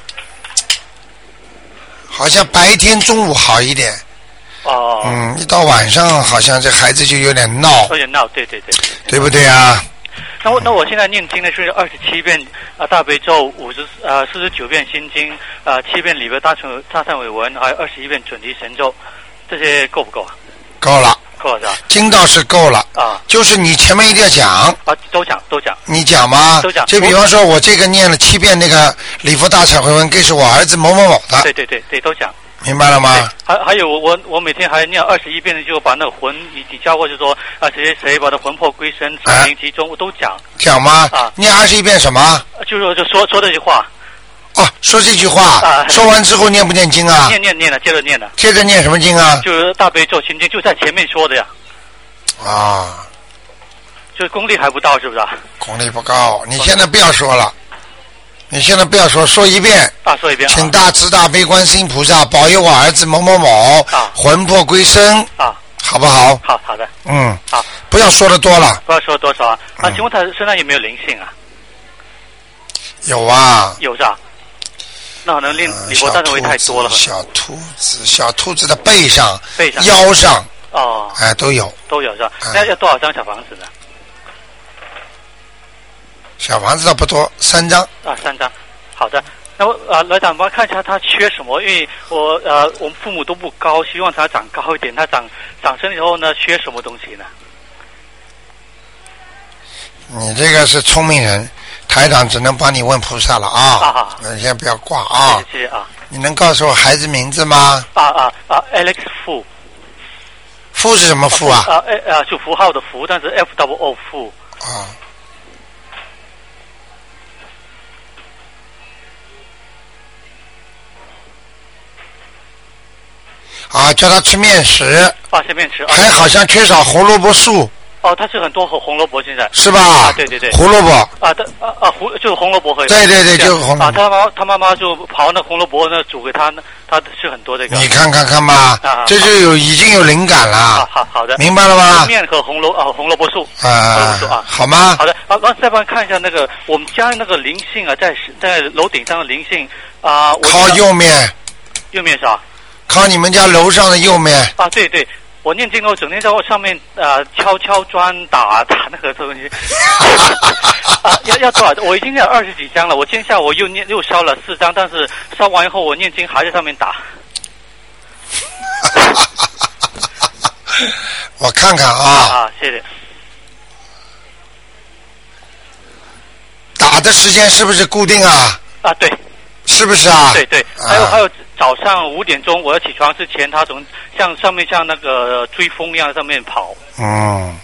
好像白天中午好一点。 哦。 嗯，一到晚上好像这孩子就有点闹。 有点闹，对对对。 对不对啊？ 那我那我现在念经呢是二十七遍啊、呃、大悲咒，五十呃四十九遍心经，呃七遍礼佛大忏大忏悔文，还有二十一遍准提神咒，这些够不够啊？ 够了。 够了是吧？ 经倒是够了。 啊。 就是你前面一定要讲。 啊，都讲都讲。 你讲吗？ 都讲。 就比方说我这个念了七遍那个礼佛大忏悔文，给是我儿子某某某的。 对对对对，都讲。 明白了吗？ 还还有我我每天还念二十一遍的，就把那个魂你你教过，就说啊谁谁谁把他魂魄归身，神灵集中，我都讲。 讲吗？ 啊， 念二十一遍什么？ 就是就说说这句话。 哦，说这句话。 啊。 说完之后念不念经啊？ 念念念了，接着念了。 接着念什么经啊？ 就是大悲咒心经，就在前面说的呀。 啊。 就是功力还不到，是不是？ 功力不高，你现在不要说了。你现在不要说，说一遍。 啊，说一遍。 请大慈大悲观世音菩萨保佑我儿子某某某啊魂魄归身啊， 好不好？ 好好的。 嗯。 好。 不要说的多了。 不要说多少啊？ 嗯、 啊，请问他身上有没有灵性啊？ 有啊。 有是吧？那可能练礼佛大忏悔太多了。 小兔子，小兔子的背上、 背上、 腰上。 哦。 哎，都有。 都有是吧？那、嗯、要多少张小房子呢？ 小房子倒不多，三张。 啊，三张。好的，那我呃来长帮看一下他缺什么，因为我呃我们父母都不高，希望他长高一点，他长长身以后呢缺什么东西呢？ 你这个是聪明人，台长只能帮你问菩萨了啊。 啊好， 你先不要挂啊。 谢谢啊。 你能告诉我孩子名字吗？ 啊啊啊 ，Alex Fu。 Fu是什么Fu啊？ 啊呃就符号的符，但是 F W O Fu。 啊。啊，叫他吃面食。 啊，吃面食。 还好像缺少胡萝卜素。 哦，它是很多红红萝卜现在。 是吧？ 啊，对对对。 胡萝卜。 啊，的啊啊胡就是红萝卜和。 对对对，就是红萝卜。 啊，他妈他妈妈就刨那红萝卜那煮给他，他是很多这个。 你看看看吧， 啊、 这就有已经有灵感了。 好好好的。 明白了吗？ 面和红萝啊红萝卜素。 啊。 红萝卜素啊。 好吗？ 好的。啊，然后再帮看一下那个我们家那个灵性啊，在在楼顶上的灵性啊。 靠右面。 右面是吧？ 靠你们家楼上的右面。 啊，对对。我念经的时候，整天在我上面呃敲敲砖打打那个东西，啊要要多少？我已经念了二十几张了。我今天下午又念又烧了四张，但是烧完以后我念经还在上面打。 我看看啊。 啊，谢谢。 打的时间是不是固定啊？ 啊，对。 是不是啊？ 对对，还有、啊、还有早上五点钟我要起床之前，他从像上面像那个追风一样上面跑。 嗯。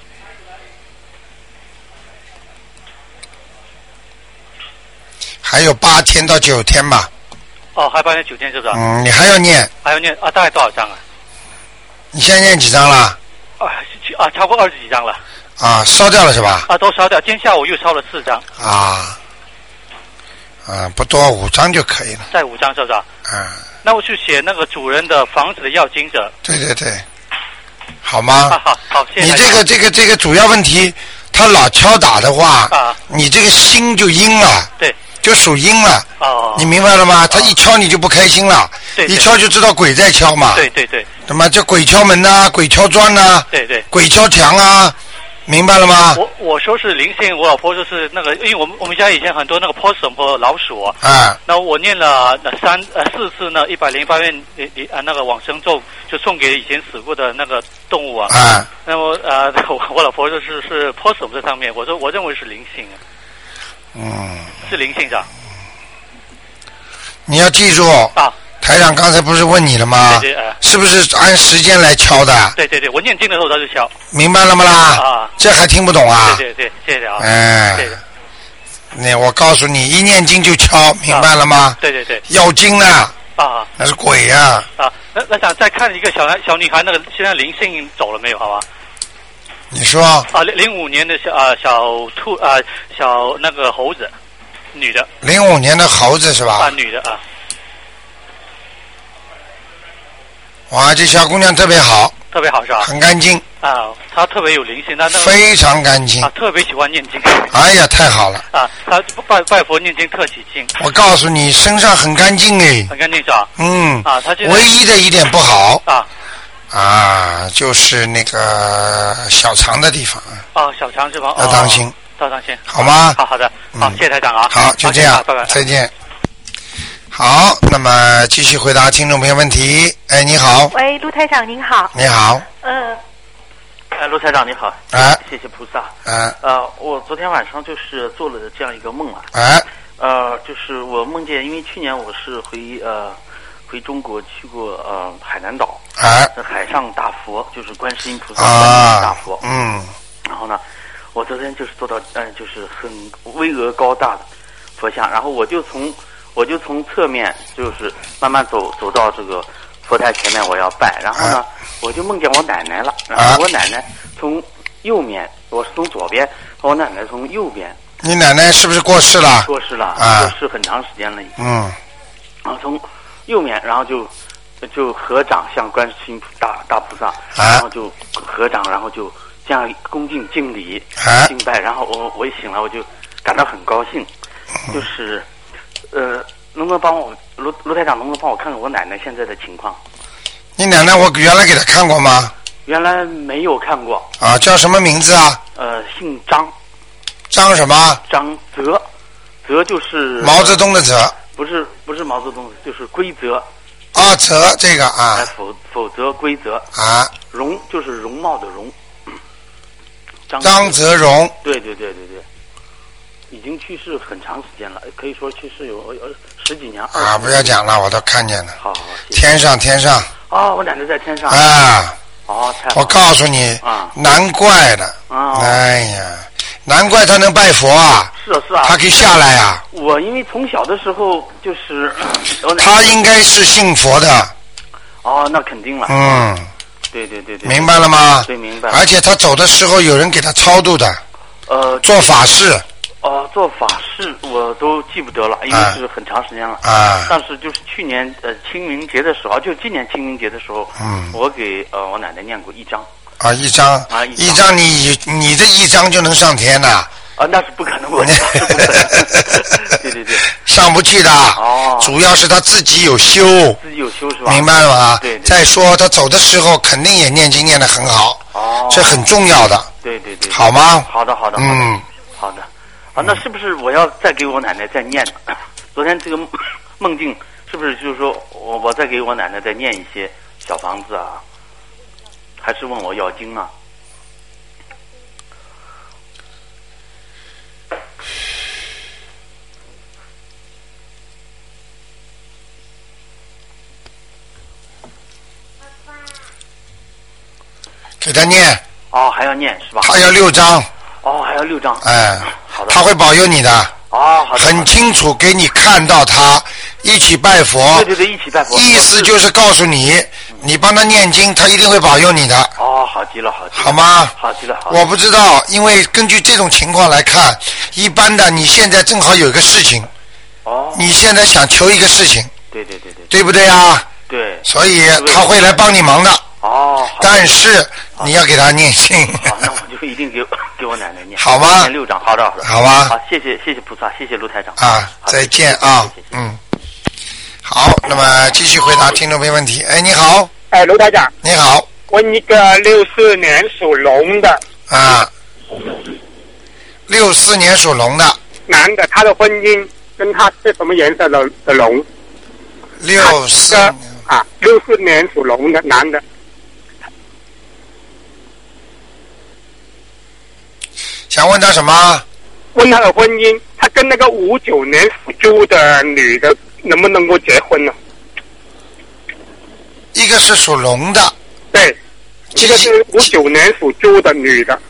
还有八天到九天吧。 哦，还八天九天是不是？ 嗯，你还要念。 还要念啊？大概多少张啊？ 你现在念几张了？ 啊啊，超过二十几张了。 啊，烧掉了是吧？ 啊，都烧掉。今天下午又烧了四张。 啊。啊，不多，五张就可以了。 再五张是不是？ 啊。 那我去写那个主人的房子的要经者。 对对对。好吗？ 啊、好好，谢谢。 你这个这个这个主要问题，他老敲打的话，啊、你这个心就阴了。 对。 就属阴了。 哦。 你明白了吗？他一敲你就不开心了。 对。 一敲就知道鬼在敲嘛。 对对对。 那么这鬼敲门呐、啊，鬼敲砖呐、啊。 对对。 鬼敲墙啊。明白了吗？ 我我说是灵性，我老婆说是那个，因为我们我们家以前很多那个 possum 和老鼠啊， 那我念了三呃四次呢一百零八遍啊那个往生咒，就送给以前死过的那个动物啊。 啊。 那么呃我我老婆说是是 possum 在上面，我说我认为是灵性啊。 嗯。 是灵性的。 你要记住啊。 台长刚才不是问你了吗？ 对对、呃、 是不是按时间来敲的？ 对对对，我念经的时候他就敲。 明白了吗啦？ 啊， 这还听不懂啊？ 对对对，谢谢啊。 哎， 谢谢。 那我告诉你，一念经就敲，明白了吗？ 啊、对对对。 要经啊！ 啊， 那是鬼呀、 啊！啊，那那想再看一个小孩小女孩，那个现在灵性走了没有？好吧？ 你说。 啊，零零五年的小啊小兔啊小那个猴子，女的。 零五年的猴子是吧？ 啊，女的啊。 哇，这小姑娘特别好， 特别好是吧？ 很干净啊，她特别有灵性，她那非常干净啊，特别喜欢念经。 哎呀，太好了啊！她拜拜佛念经特起劲。 我告诉你，身上很干净哎， 很干净是吧？ 嗯啊，她唯一的一点不好啊啊，就是那个小肠的地方啊，小肠是吧？ 要当心， 要当心， 好吗？ 好好的，好，谢谢台长啊。 好，就这样， 拜拜， 再见。好，那么继续回答听众朋友问题。哎，你好。 喂，陆台长您好。 你好。 嗯。 哎，陆台长你好。 哎。 谢谢菩萨。 哎。 呃，我昨天晚上就是做了这样一个梦啊。 哎。 呃，就是我梦见，因为去年我是回呃回中国去过呃海南岛。 哎。 海上大佛，就是观世音菩萨啊大佛。 嗯。 然后呢，我昨天就是做到嗯、呃，就是很巍峨高大的佛像，然后我就从。我就从侧面就是慢慢走走到这个佛台前面，我要拜，然后呢，啊、我就梦见我奶奶了，然后我奶奶从右面，我是从左边，我奶奶从右边。 你奶奶是不是过世了？ 过世了， 啊、 过世很长时间了已经。 嗯。 然后从右面，然后就就合掌向观世音大大菩萨， 啊、 然后就合掌，然后就这样恭敬敬礼、 啊、 敬拜，然后我我一醒来我就感到很高兴，嗯、就是。呃，能不能帮我卢卢台长，能不能帮我看看我奶奶现在的情况？ 你奶奶，我原来给她看过吗？ 原来没有看过。 啊，叫什么名字啊？ 呃，姓张。 张什么？ 张泽，泽就是毛泽东的泽。 不是不是毛泽东，就是规则。 啊，泽这个啊。 哎，否否则规则。 啊。 容就是容貌的容。 张张泽荣。 对对对对对。已经去世很长时间了，可以说去世有有十几年。 啊，不要讲了，我都看见了。 好好，谢谢天上天上。 哦，我奶奶在天上。 啊。 哦，太好。 我告诉你， 啊， 难怪的。 啊。 哎呀，难怪他能拜佛啊。 是啊是啊。 他可以下来啊。 我因为从小的时候就是， 他应该是信佛的。 哦，那肯定了。 嗯。 对对对对。 明白了吗？ 对，明白。 而且他走的时候有人给他超度的。 呃。 做法事。 哦、呃，做法事我都记不得了，因为是很长时间了。 啊。 但是就是去年呃清明节的时候，就今年清明节的时候， 嗯， 我给呃我奶奶念过一张。 啊，一张。 啊， 一张。一张你你的一张就能上天呐？ 啊，那是不可能，我是不可能。对对对。 上不去的。 哦。 主要是他自己有修。 自己有修是吧？ 明白了吗？ 对。对再说他走的时候肯定也念经念得很好。 哦。 这很重要的。 对对对。 好吗？ 好的好的。 嗯。 好的。啊，那是不是我要再给我奶奶再念？昨天这个梦境是不是就是说我我再给我奶奶再念一些小房子啊？还是问我要经啊？ 给他念。 哦，还要念是吧？ 他要六张。 哦，还要六张。 哎， 好的。 他会保佑你的。 哦，好的。 很清楚给你看到他一起拜佛。 对对对，一起拜佛。 意思就是告诉你，你帮他念经，他一定会保佑你的。 哦，好极了，好极了。 好吗？ 好极了，好。 我不知道，因为根据这种情况来看，一般的你现在正好有一个事情。 哦。 你现在想求一个事情。 对对对对。 对不对啊？ 对。 所以他会来帮你忙的。 哦。 但是你要给他念经。 好，那我就一定给给我奶奶念。 好吗？ 念六张，好的好的。 好吧。 好，谢谢谢谢菩萨，谢谢卢台长。 啊，再见啊，嗯。好，那么继续回答听众朋友问题。哎，你好。 哎，卢台长。 你好。 问一个六四年属龙的。 啊。六四年属龙的。 男的，他的婚姻跟他是什么颜色的的龙？ 六四啊，六四年属龙的男的。 想问他什么？ 问他的婚姻，他跟那个五九年属猪的女的能不能够结婚呢？ 一个是属龙的。 对。一个是五九年属猪的女的。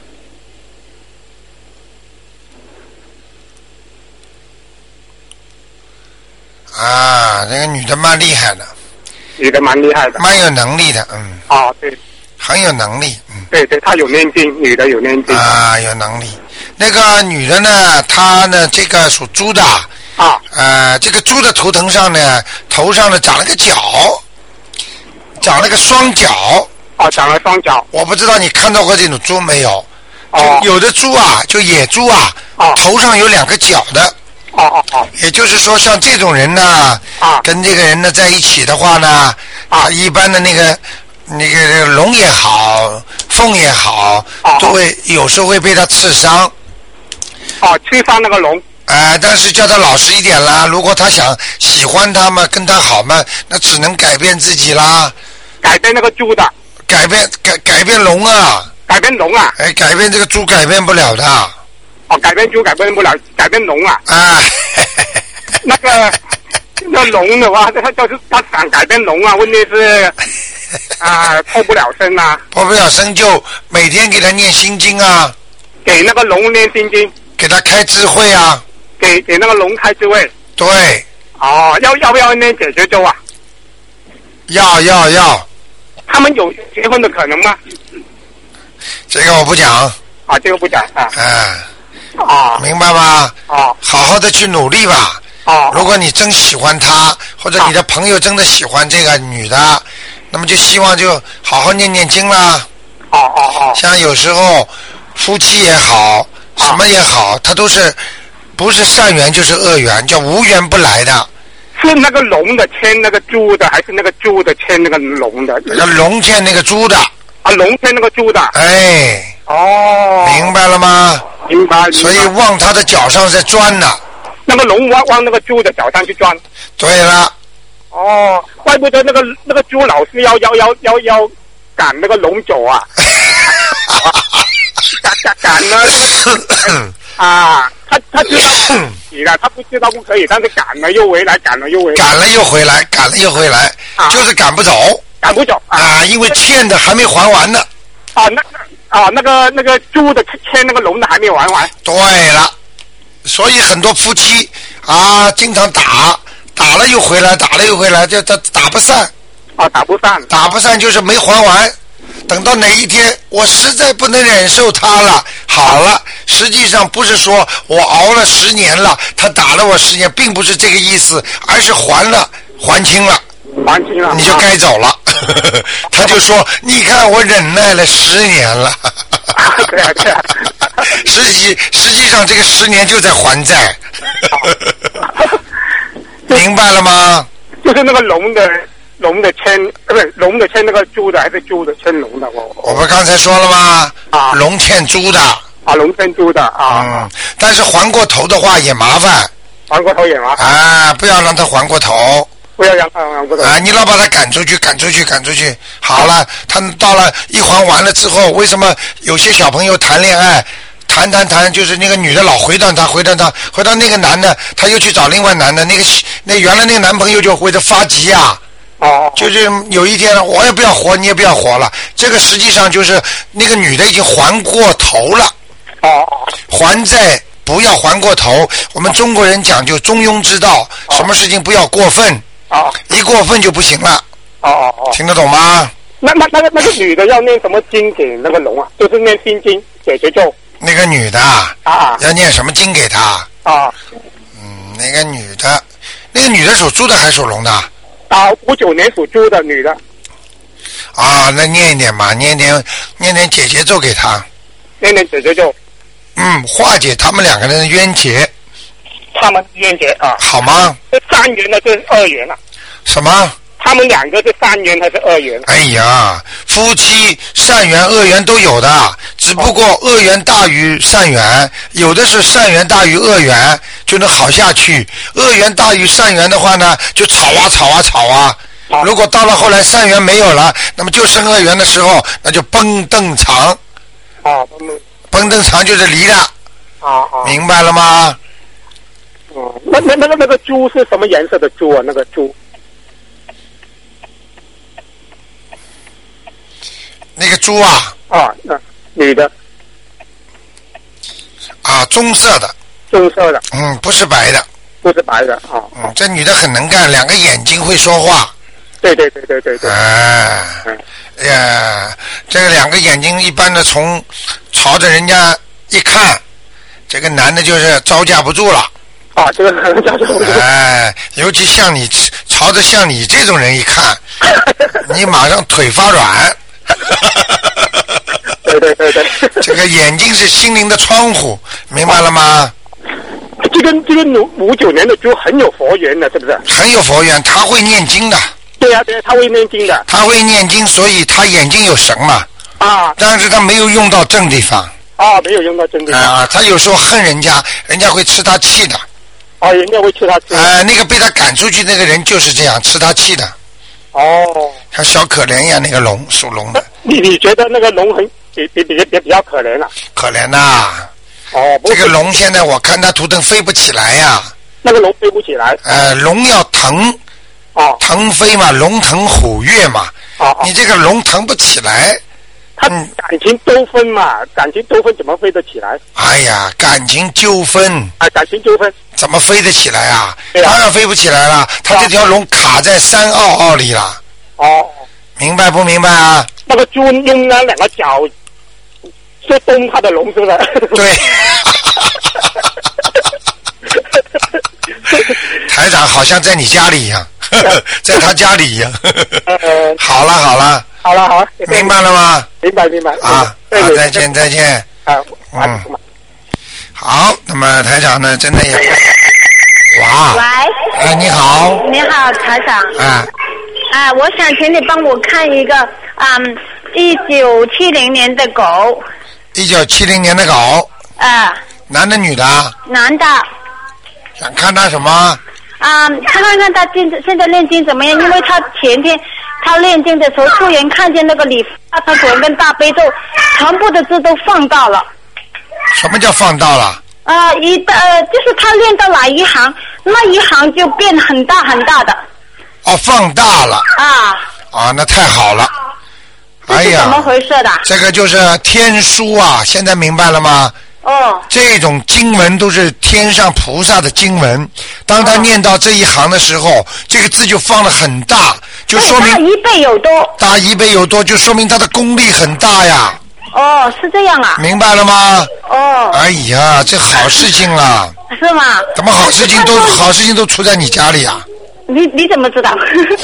啊，这个女的蛮厉害的。 女的蛮厉害的。 蛮有能力的，嗯。 哦，对。 很有能力，嗯。 对对，她有念经，女的有念经。 啊，有能力。那个女的呢，她呢，这个属猪的。 啊。 呃，这个猪的头疼上呢，头上呢长了个角，长了个双角。 哦，长了双角。 我不知道你看到过这种猪没有？ 哦。 有的猪啊，就野猪啊， 哦、 头上有两个角的。 哦哦哦。 也就是说，像这种人呢， 啊， 跟这个人呢在一起的话呢，啊，一般的那个。那个龙也好，凤也好， 哦、 都会有时候会被他刺伤。 哦，刺伤那个龙。 哎、呃，但是叫他老实一点啦。如果他想喜欢他嘛，跟他好嘛，那只能改变自己啦。 改变那个猪的。 改变改改变龙啊。 改变龙啊。 哎，改变这个猪改变不了的。 哦，改变猪改变不了，改变龙啊。 啊。 那个那龙的话，他就是他想改变龙啊，问题是。啊，脱不了身啊！ 脱不了身就每天给他念心经啊， 给那个龙念心经， 给他开智慧啊， 给给那个龙开智慧。 对。 哦，要要不要念解决咒啊？ 要要要。 他们有结婚的可能吗？ 这个我不讲。 啊，这个不讲啊。 嗯。 啊。 明白吗？ 啊。 好好的去努力吧。 啊。 如果你真喜欢她，或者你的朋友真的喜欢这个女的。那么就希望就好好念念经啦。 哦哦哦。 像有时候夫妻也好，什么也好，他都是不是善缘就是恶缘，叫无缘不来的。 是那个龙的牵那个猪的，还是那个猪的牵那个龙的？ 那龙牵那个猪的。 啊，龙牵那个猪的。 哎。 哦。 明白了吗？ 明白。 所以往他的脚上在钻呢。 那个龙往往那个猪的脚上去钻。 对了。 哦，怪不得那个那个猪老是要要要要要赶那个龙走啊，赶赶赶了那个啊，他他知道不了，他不知道不可以，但是赶了又回来，赶了又回来， 赶了又回来，赶了又回来，啊、就是赶不走， 赶不走啊， 啊因为欠的还没还完呢。 啊，那啊那个那个猪的欠那个龙的还没还完。 对了，所以很多夫妻啊经常打。打了又回来，打了又回来，就打打不散。 啊，打不上， 打不上就是没还完。等到哪一天我实在不能忍受他了，好了，实际上不是说我熬了十年了，他打了我十年，并不是这个意思，而是还了，还清了， 还清了， 你就该走了。他就说：“你看我忍耐了十年了。” 对啊对啊。 实际实际上这个十年就在还债。明白了吗？ 就是那个龙的。龙的牵，不是龙的牵那个猪的，还是猪的牵龙的？我我不刚才说了吗？啊，龙欠猪的。 啊，龙牵猪的啊。 嗯，但是还过头的话也麻烦。 还过头也麻烦。 啊，不要让他还过头。 不要让他还过头。 啊，你老把他赶出去，赶出去，赶出去。好了，他到了一还完了之后，为什么有些小朋友谈恋爱？谈谈谈，就是那个女的老回到他，回到他，回到那个男的，他又去找另外男的，那个那原来那个男朋友就会的发急啊。 哦， 就是有一天我也不要活，你也不要活了。这个实际上就是那个女的已经还过头了。 哦， 还债不要还过头。我们中国人讲究中庸之道，什么事情不要过分。 哦， 一过分就不行了。 哦哦哦， 听得懂吗？ 那那那个那个女的要念什么经给那个龙啊？就是念心经解决咒。 那个女的啊， 要念什么经给她？ 啊， 嗯，那个女的，那个女的属猪的还是属龙的？ 啊，五九年属猪的女的。 啊，那念一点嘛，念点念点解结咒给她。 念点解结咒。 嗯，化解他们两个人的冤结。 他们冤结啊。 好吗？ 是三元的，这是二元啊。 什么？ 他们两个是三元还是二元？ 哎呀，夫妻善缘恶缘都有的，只不过恶缘大于善缘，有的是善缘大于恶缘就能好下去，恶缘大于善缘的话呢，就吵啊吵啊吵啊。如果到了后来善缘没有了，那么就生恶缘的时候，那就崩登长。 啊， 崩登长就是离了。 啊啊， 明白了吗？ 哦、嗯，那那那个那个猪是什么颜色的猪啊？那个猪。 那个猪啊， 啊，那女的， 啊，棕色的， 棕色的， 嗯，不是白的， 不是白的啊， 嗯，这女的很能干，两个眼睛会说话， 对对对对对对， 哎，哎呀，这两个眼睛一般的从朝着人家一看，这个男的就是招架不住了。 啊，这个可能叫做哎，尤其像你朝着像你这种人一看，你马上腿发软。 对对对对， 这个眼睛是心灵的窗户，明白了吗？ 这个这个五九年的猪很有佛缘的，是不是？ 很有佛缘，他会念经的。 对啊对啊，他会念经的。 他会念经，所以他眼睛有神嘛。 啊。 但是他没有用到正地方。 啊，没有用到正地方。 啊，他有时候恨人家，人家会吃他气的。 啊，人家会吃他气。 啊、呃，那个被他赶出去那个人就是这样吃他气的。 哦。 像小可怜一样，那个龙属龙的。 你你觉得那个龙很比比比比比较可怜啊？ 可怜呐、啊！ 哦， 这个龙现在我看它图腾飞不起来呀、啊。 那个龙飞不起来。 呃，龙要腾。 哦。 腾飞嘛，龙腾虎跃嘛。 哦。 你这个龙腾不起来。 他感情纠纷嘛，感情纠纷怎么飞得起来？ 哎呀，感情纠纷。 啊，感情纠纷。 怎么飞得起来啊？ 对啊。 当然飞不起来了，他这条龙卡在山坳坳里了。 哦。明白不明白啊？ 那个猪用那两个脚去蹬他的龙，是不是？ 对。台长好像在你家里一样，在他家里一样。 呃、 好了好了。 好了好了。 明白了吗？ 明白明白。 啊，好，再见再见。 啊， 嗯。好，那么台长呢，真的也。哇。 喂。 哎，你好。 你好，台长。 啊。 啊，我想请你帮我看一个，嗯，一九七零年的狗。 一九七零年的狗。 啊。 男的女的？ 男的。 想看他什么？ 啊，看看他现现在练经怎么样？因为他前天他练经的时候，突然看见那个礼佛大忏跟大悲咒，全部的字都放大了。 什么叫放大了？ 啊，一呃，就是他练到哪一行，那一行就变很大很大的。 哦，放大了。 啊。 啊，那太好了。哎呀， 怎么回事的？ 这个就是天书啊！现在明白了吗？ 哦。 这种经文都是天上菩萨的经文，当他念到这一行的时候，这个字就放得很大，就说明大一倍有多。 大一倍有多，就说明他的功力很大呀。 哦，是这样啊。 明白了吗？ 哦。 哎呀，这好事情啊。 是吗？ 怎么好事情都好事情都出在你家里啊？ 你你怎么知道？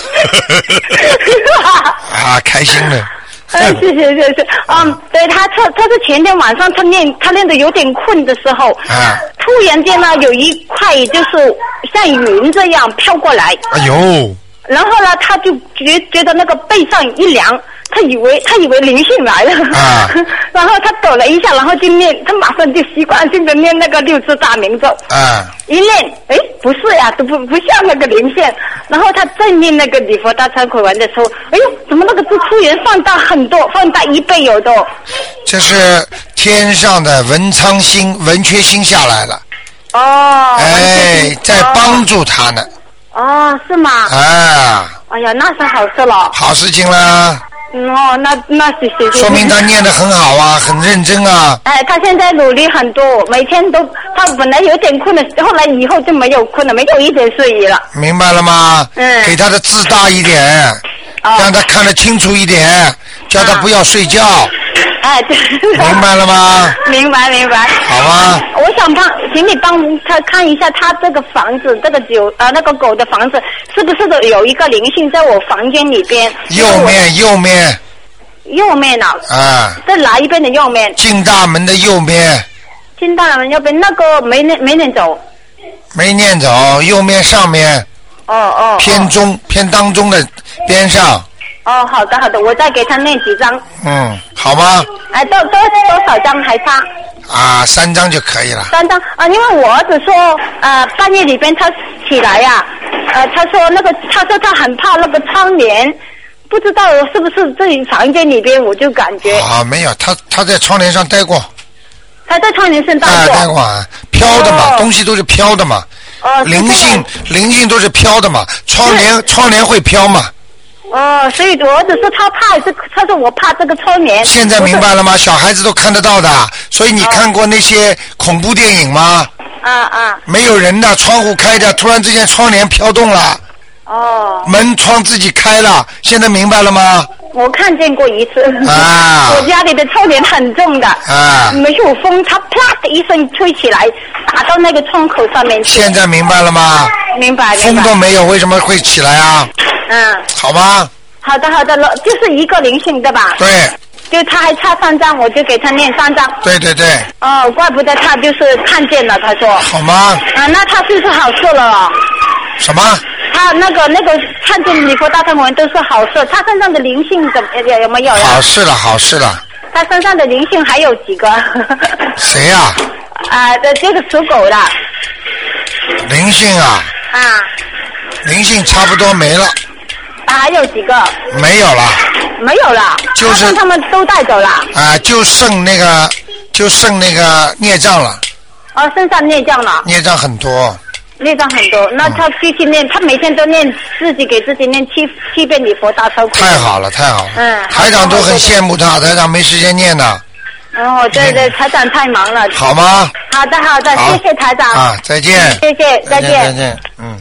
啊，开心了。 哎，谢谢谢谢。嗯，对他，他他是前天晚上他练他练的有点困的时候， 啊， 突然间呢有一块就是像云这样飘过来。 哎呦。 然后呢，他就觉觉得那个背上一凉，他以为他以为灵性来了，啊、然后他抖了一下，然后就念，他马上就习惯性的念那个六字大明咒， 啊， 一念，哎，不是呀，都不不像那个灵线，然后他再念那个礼佛大忏悔文的时候，哎呦，怎么那个字突然放大很多，放大一倍有多？ 这是天上的文昌星、文缺星下来了， 哦， 哎，在帮助他呢。 哦，是吗？ 啊！ 哎呀，那是好事了。 好事情啦！ 哦，那那谢谢。 说明他念得很好啊，很认真啊。 哎，他现在努力很多，每天都，他本来有点困的，后来以后就没有困了，没有一点睡意了。 明白了吗？ 嗯。 给他的字大一点，哦、让他看得清楚一点，叫他不要睡觉。啊哎，对。 明白了吗？ 明白明白。 好吧。 我想帮，请你帮他看一下，他这个房子，这个酒啊、呃，那个狗的房子，是不是有一个灵性在我房间里边？ 右面，右面。 右面啊。 啊。 在哪一边的右面？ 进大门的右面。 进大门右边，那个没念没念走。 没念走，右面上面。 哦哦。 偏中偏当中的边上。 哦，好的好的，我再给他念几张。 嗯，好吗？ 哎，多多多少张还差？ 啊，三张就可以了。 三张啊，因为我儿子说，呃，半夜里边他起来呀、啊，呃，他说那个，他说他很怕那个窗帘，不知道是不是这房间里边，我就感觉。 啊，没有，他他在窗帘上待过。 他在窗帘上待过。 啊，待过啊，飘的嘛，哦、东西都是飘的嘛。 哦。 灵性灵性都是飘的嘛，窗帘窗帘会飘嘛。 哦，所以我儿子说他怕这，他说我怕这个窗帘。 现在明白了吗？小孩子都看得到的，所以你看过那些恐怖电影吗？ 啊啊。 没有人的，窗户开着，突然之间窗帘飘动了。 哦。 门窗自己开了，现在明白了吗？ 我看见过一次。 啊。 我家里的窗帘很重的。 啊。 没有风，它啪的一声吹起来，打到那个窗口上面去。 现在明白了吗？ 明白。 风都没有，为什么会起来啊？ 嗯， 好吗？ 好的，好的，就是一个灵性对吧？ 对。 就他还差三张，我就给他念三张。 对对对。 哦，怪不得他就是看见了，他说。 好吗？ 啊，那他就是好事了哦。 什么？ 他那个那个看见礼佛大忏悔文都是好事，他身上的灵性怎么有有没有呀？ 好事了，好事了。 他身上的灵性还有几个？ 谁呀？ 啊，这这个属狗的。 灵性啊。 啊。 灵性差不多没了。 啊，还有几个？ 没有了。 没有了。 就是他们都带走了。 啊，就剩那个，就剩那个孽障了。 哦，身上孽障了。 孽障很多。 孽障很多，那他继续念，嗯、他每天都念自己给自己念七七遍礼佛大忏悔。 太好了，太好了。 嗯。 台长都很羡慕他，台长没时间念呢。 哦，对对，台长太忙了。 好吗？ 好的，好的，谢谢台长。 啊，再见。 谢谢，再见， 再见，嗯。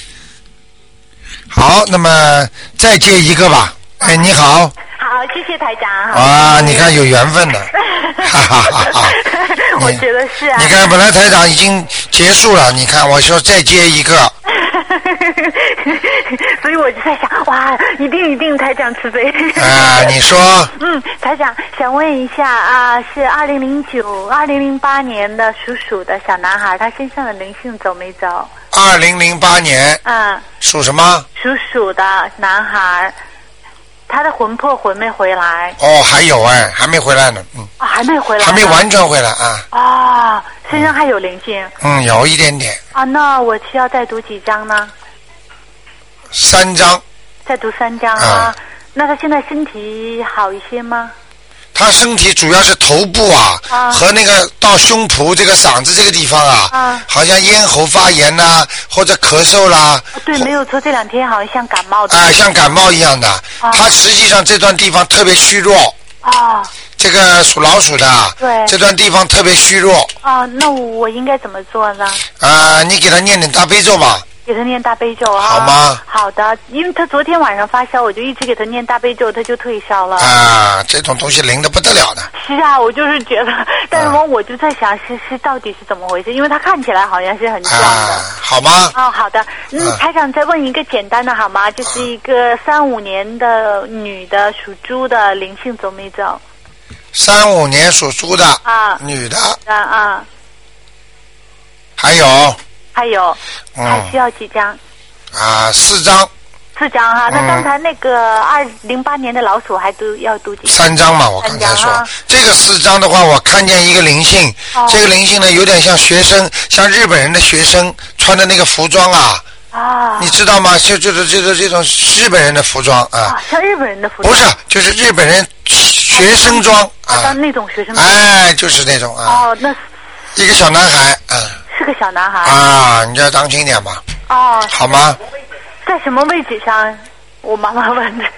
好，那么再接一个吧。哎，你好。 好，谢谢台长。 啊，你看有缘分的，哈哈哈哈！ 我觉得是啊。 你看，本来台长已经结束了，你看我说再接一个。 所以我就在想，哇，一定一定台长慈悲。 啊，你说。 嗯，台长想问一下啊，是二零零九、二零零八年的属鼠的小男孩，他身上的灵性走没走？ 二零零八年。 嗯。 属什么？ 属鼠的男孩。他的魂魄回没回来？ 哦，还有哎，还没回来呢，嗯。 啊，还没回来。 还没完全回来啊。 啊、哦，身上还有灵性。 嗯，有一点点。 啊，那我需要再读几张呢？ 三张。 再读三张啊。嗯、那他现在身体好一些吗？ 他身体主要是头部啊，啊和那个到胸脯这个嗓子这个地方啊，啊好像咽喉发炎呐、啊，或者咳嗽啦。 对，没有错，这两天好像像感冒的。 啊、呃，像感冒一样的。啊、他实际上这段地方特别虚弱。 啊。 这个属老鼠的， 对， 这段地方特别虚弱。 啊，那我应该怎么做呢？ 啊，你给他念点大悲咒吧。 给他念大悲咒啊。 好吗？ 好的，因为他昨天晚上发烧，我就一直给他念大悲咒，他就退烧了。 啊，这种东西灵的不得了的。 是啊，我就是觉得，但是我我就在想，是是到底是怎么回事？因为他看起来好像是很壮的。 啊，好吗？ 哦，好的。嗯，台长再问一个简单的好吗？就是一个三五年的女的，属猪的，灵性走没走？ 三五年属猪的啊， 女的啊啊， 还有还有， 嗯还需要几张？ 啊四张。 四张哈，那嗯刚才那个二零八年的老鼠还都要读几？ 三张嘛，我刚才说这个四张的话，我看见一个灵性， 哦、 这个灵性呢有点像学生，像日本人的学生穿的那个服装啊。 啊， 你知道吗？就就是就是这种日本人的服装啊， 啊像日本人的服装， 不是，就是日本人学生装啊， 啊那种学生装， 哎，就是那种啊。 哦，那一个小男孩，嗯， 是个小男孩啊，你就要当心点吧。 哦， 好吗？ 在什么位置上？我妈妈问的。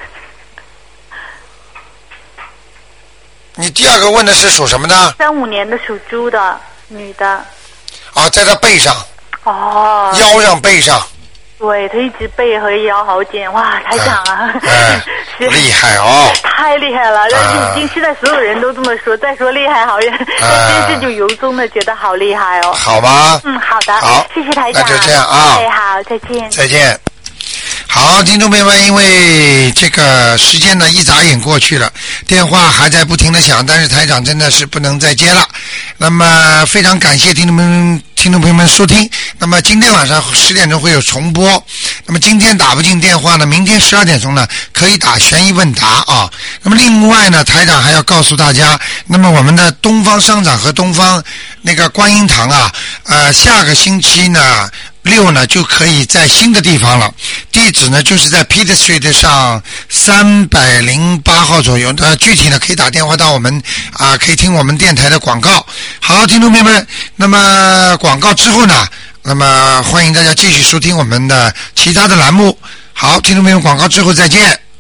你第二个问的是属什么的？ 三五年的属猪的女的。 啊，在他背上。 哦。 腰上背上。 对，他一直背和腰好紧，哇，台长啊， 哎，厉害哦， 太厉害了！ 啊已经现在所有人都这么说，再说厉害好像，真是就由衷的觉得好厉害哦。 好吧。 嗯，好的。 好， 谢谢台长。 那就这样啊。 哎，好，再见。 再见。好，听众朋友们，因为这个时间呢一眨眼过去了，电话还在不停的响，但是台长真的是不能再接了。那么非常感谢听众朋友们听众朋友们收听。那么今天晚上十点钟会有重播。那么今天打不进电话呢，明天十二点钟呢可以打悬疑问答啊。那么另外呢，台长还要告诉大家，那么我们的东方商场和东方那个观音堂啊，呃，下个星期呢。六呢就可以在新的地方了，地址呢就是在 Peter Street 上三百零八号左右。呃，具体呢可以打电话到我们啊、呃，可以听我们电台的广告。好，听众朋友们，那么广告之后呢，那么欢迎大家继续收听我们的其他的栏目。好，听众朋友们，广告之后再见。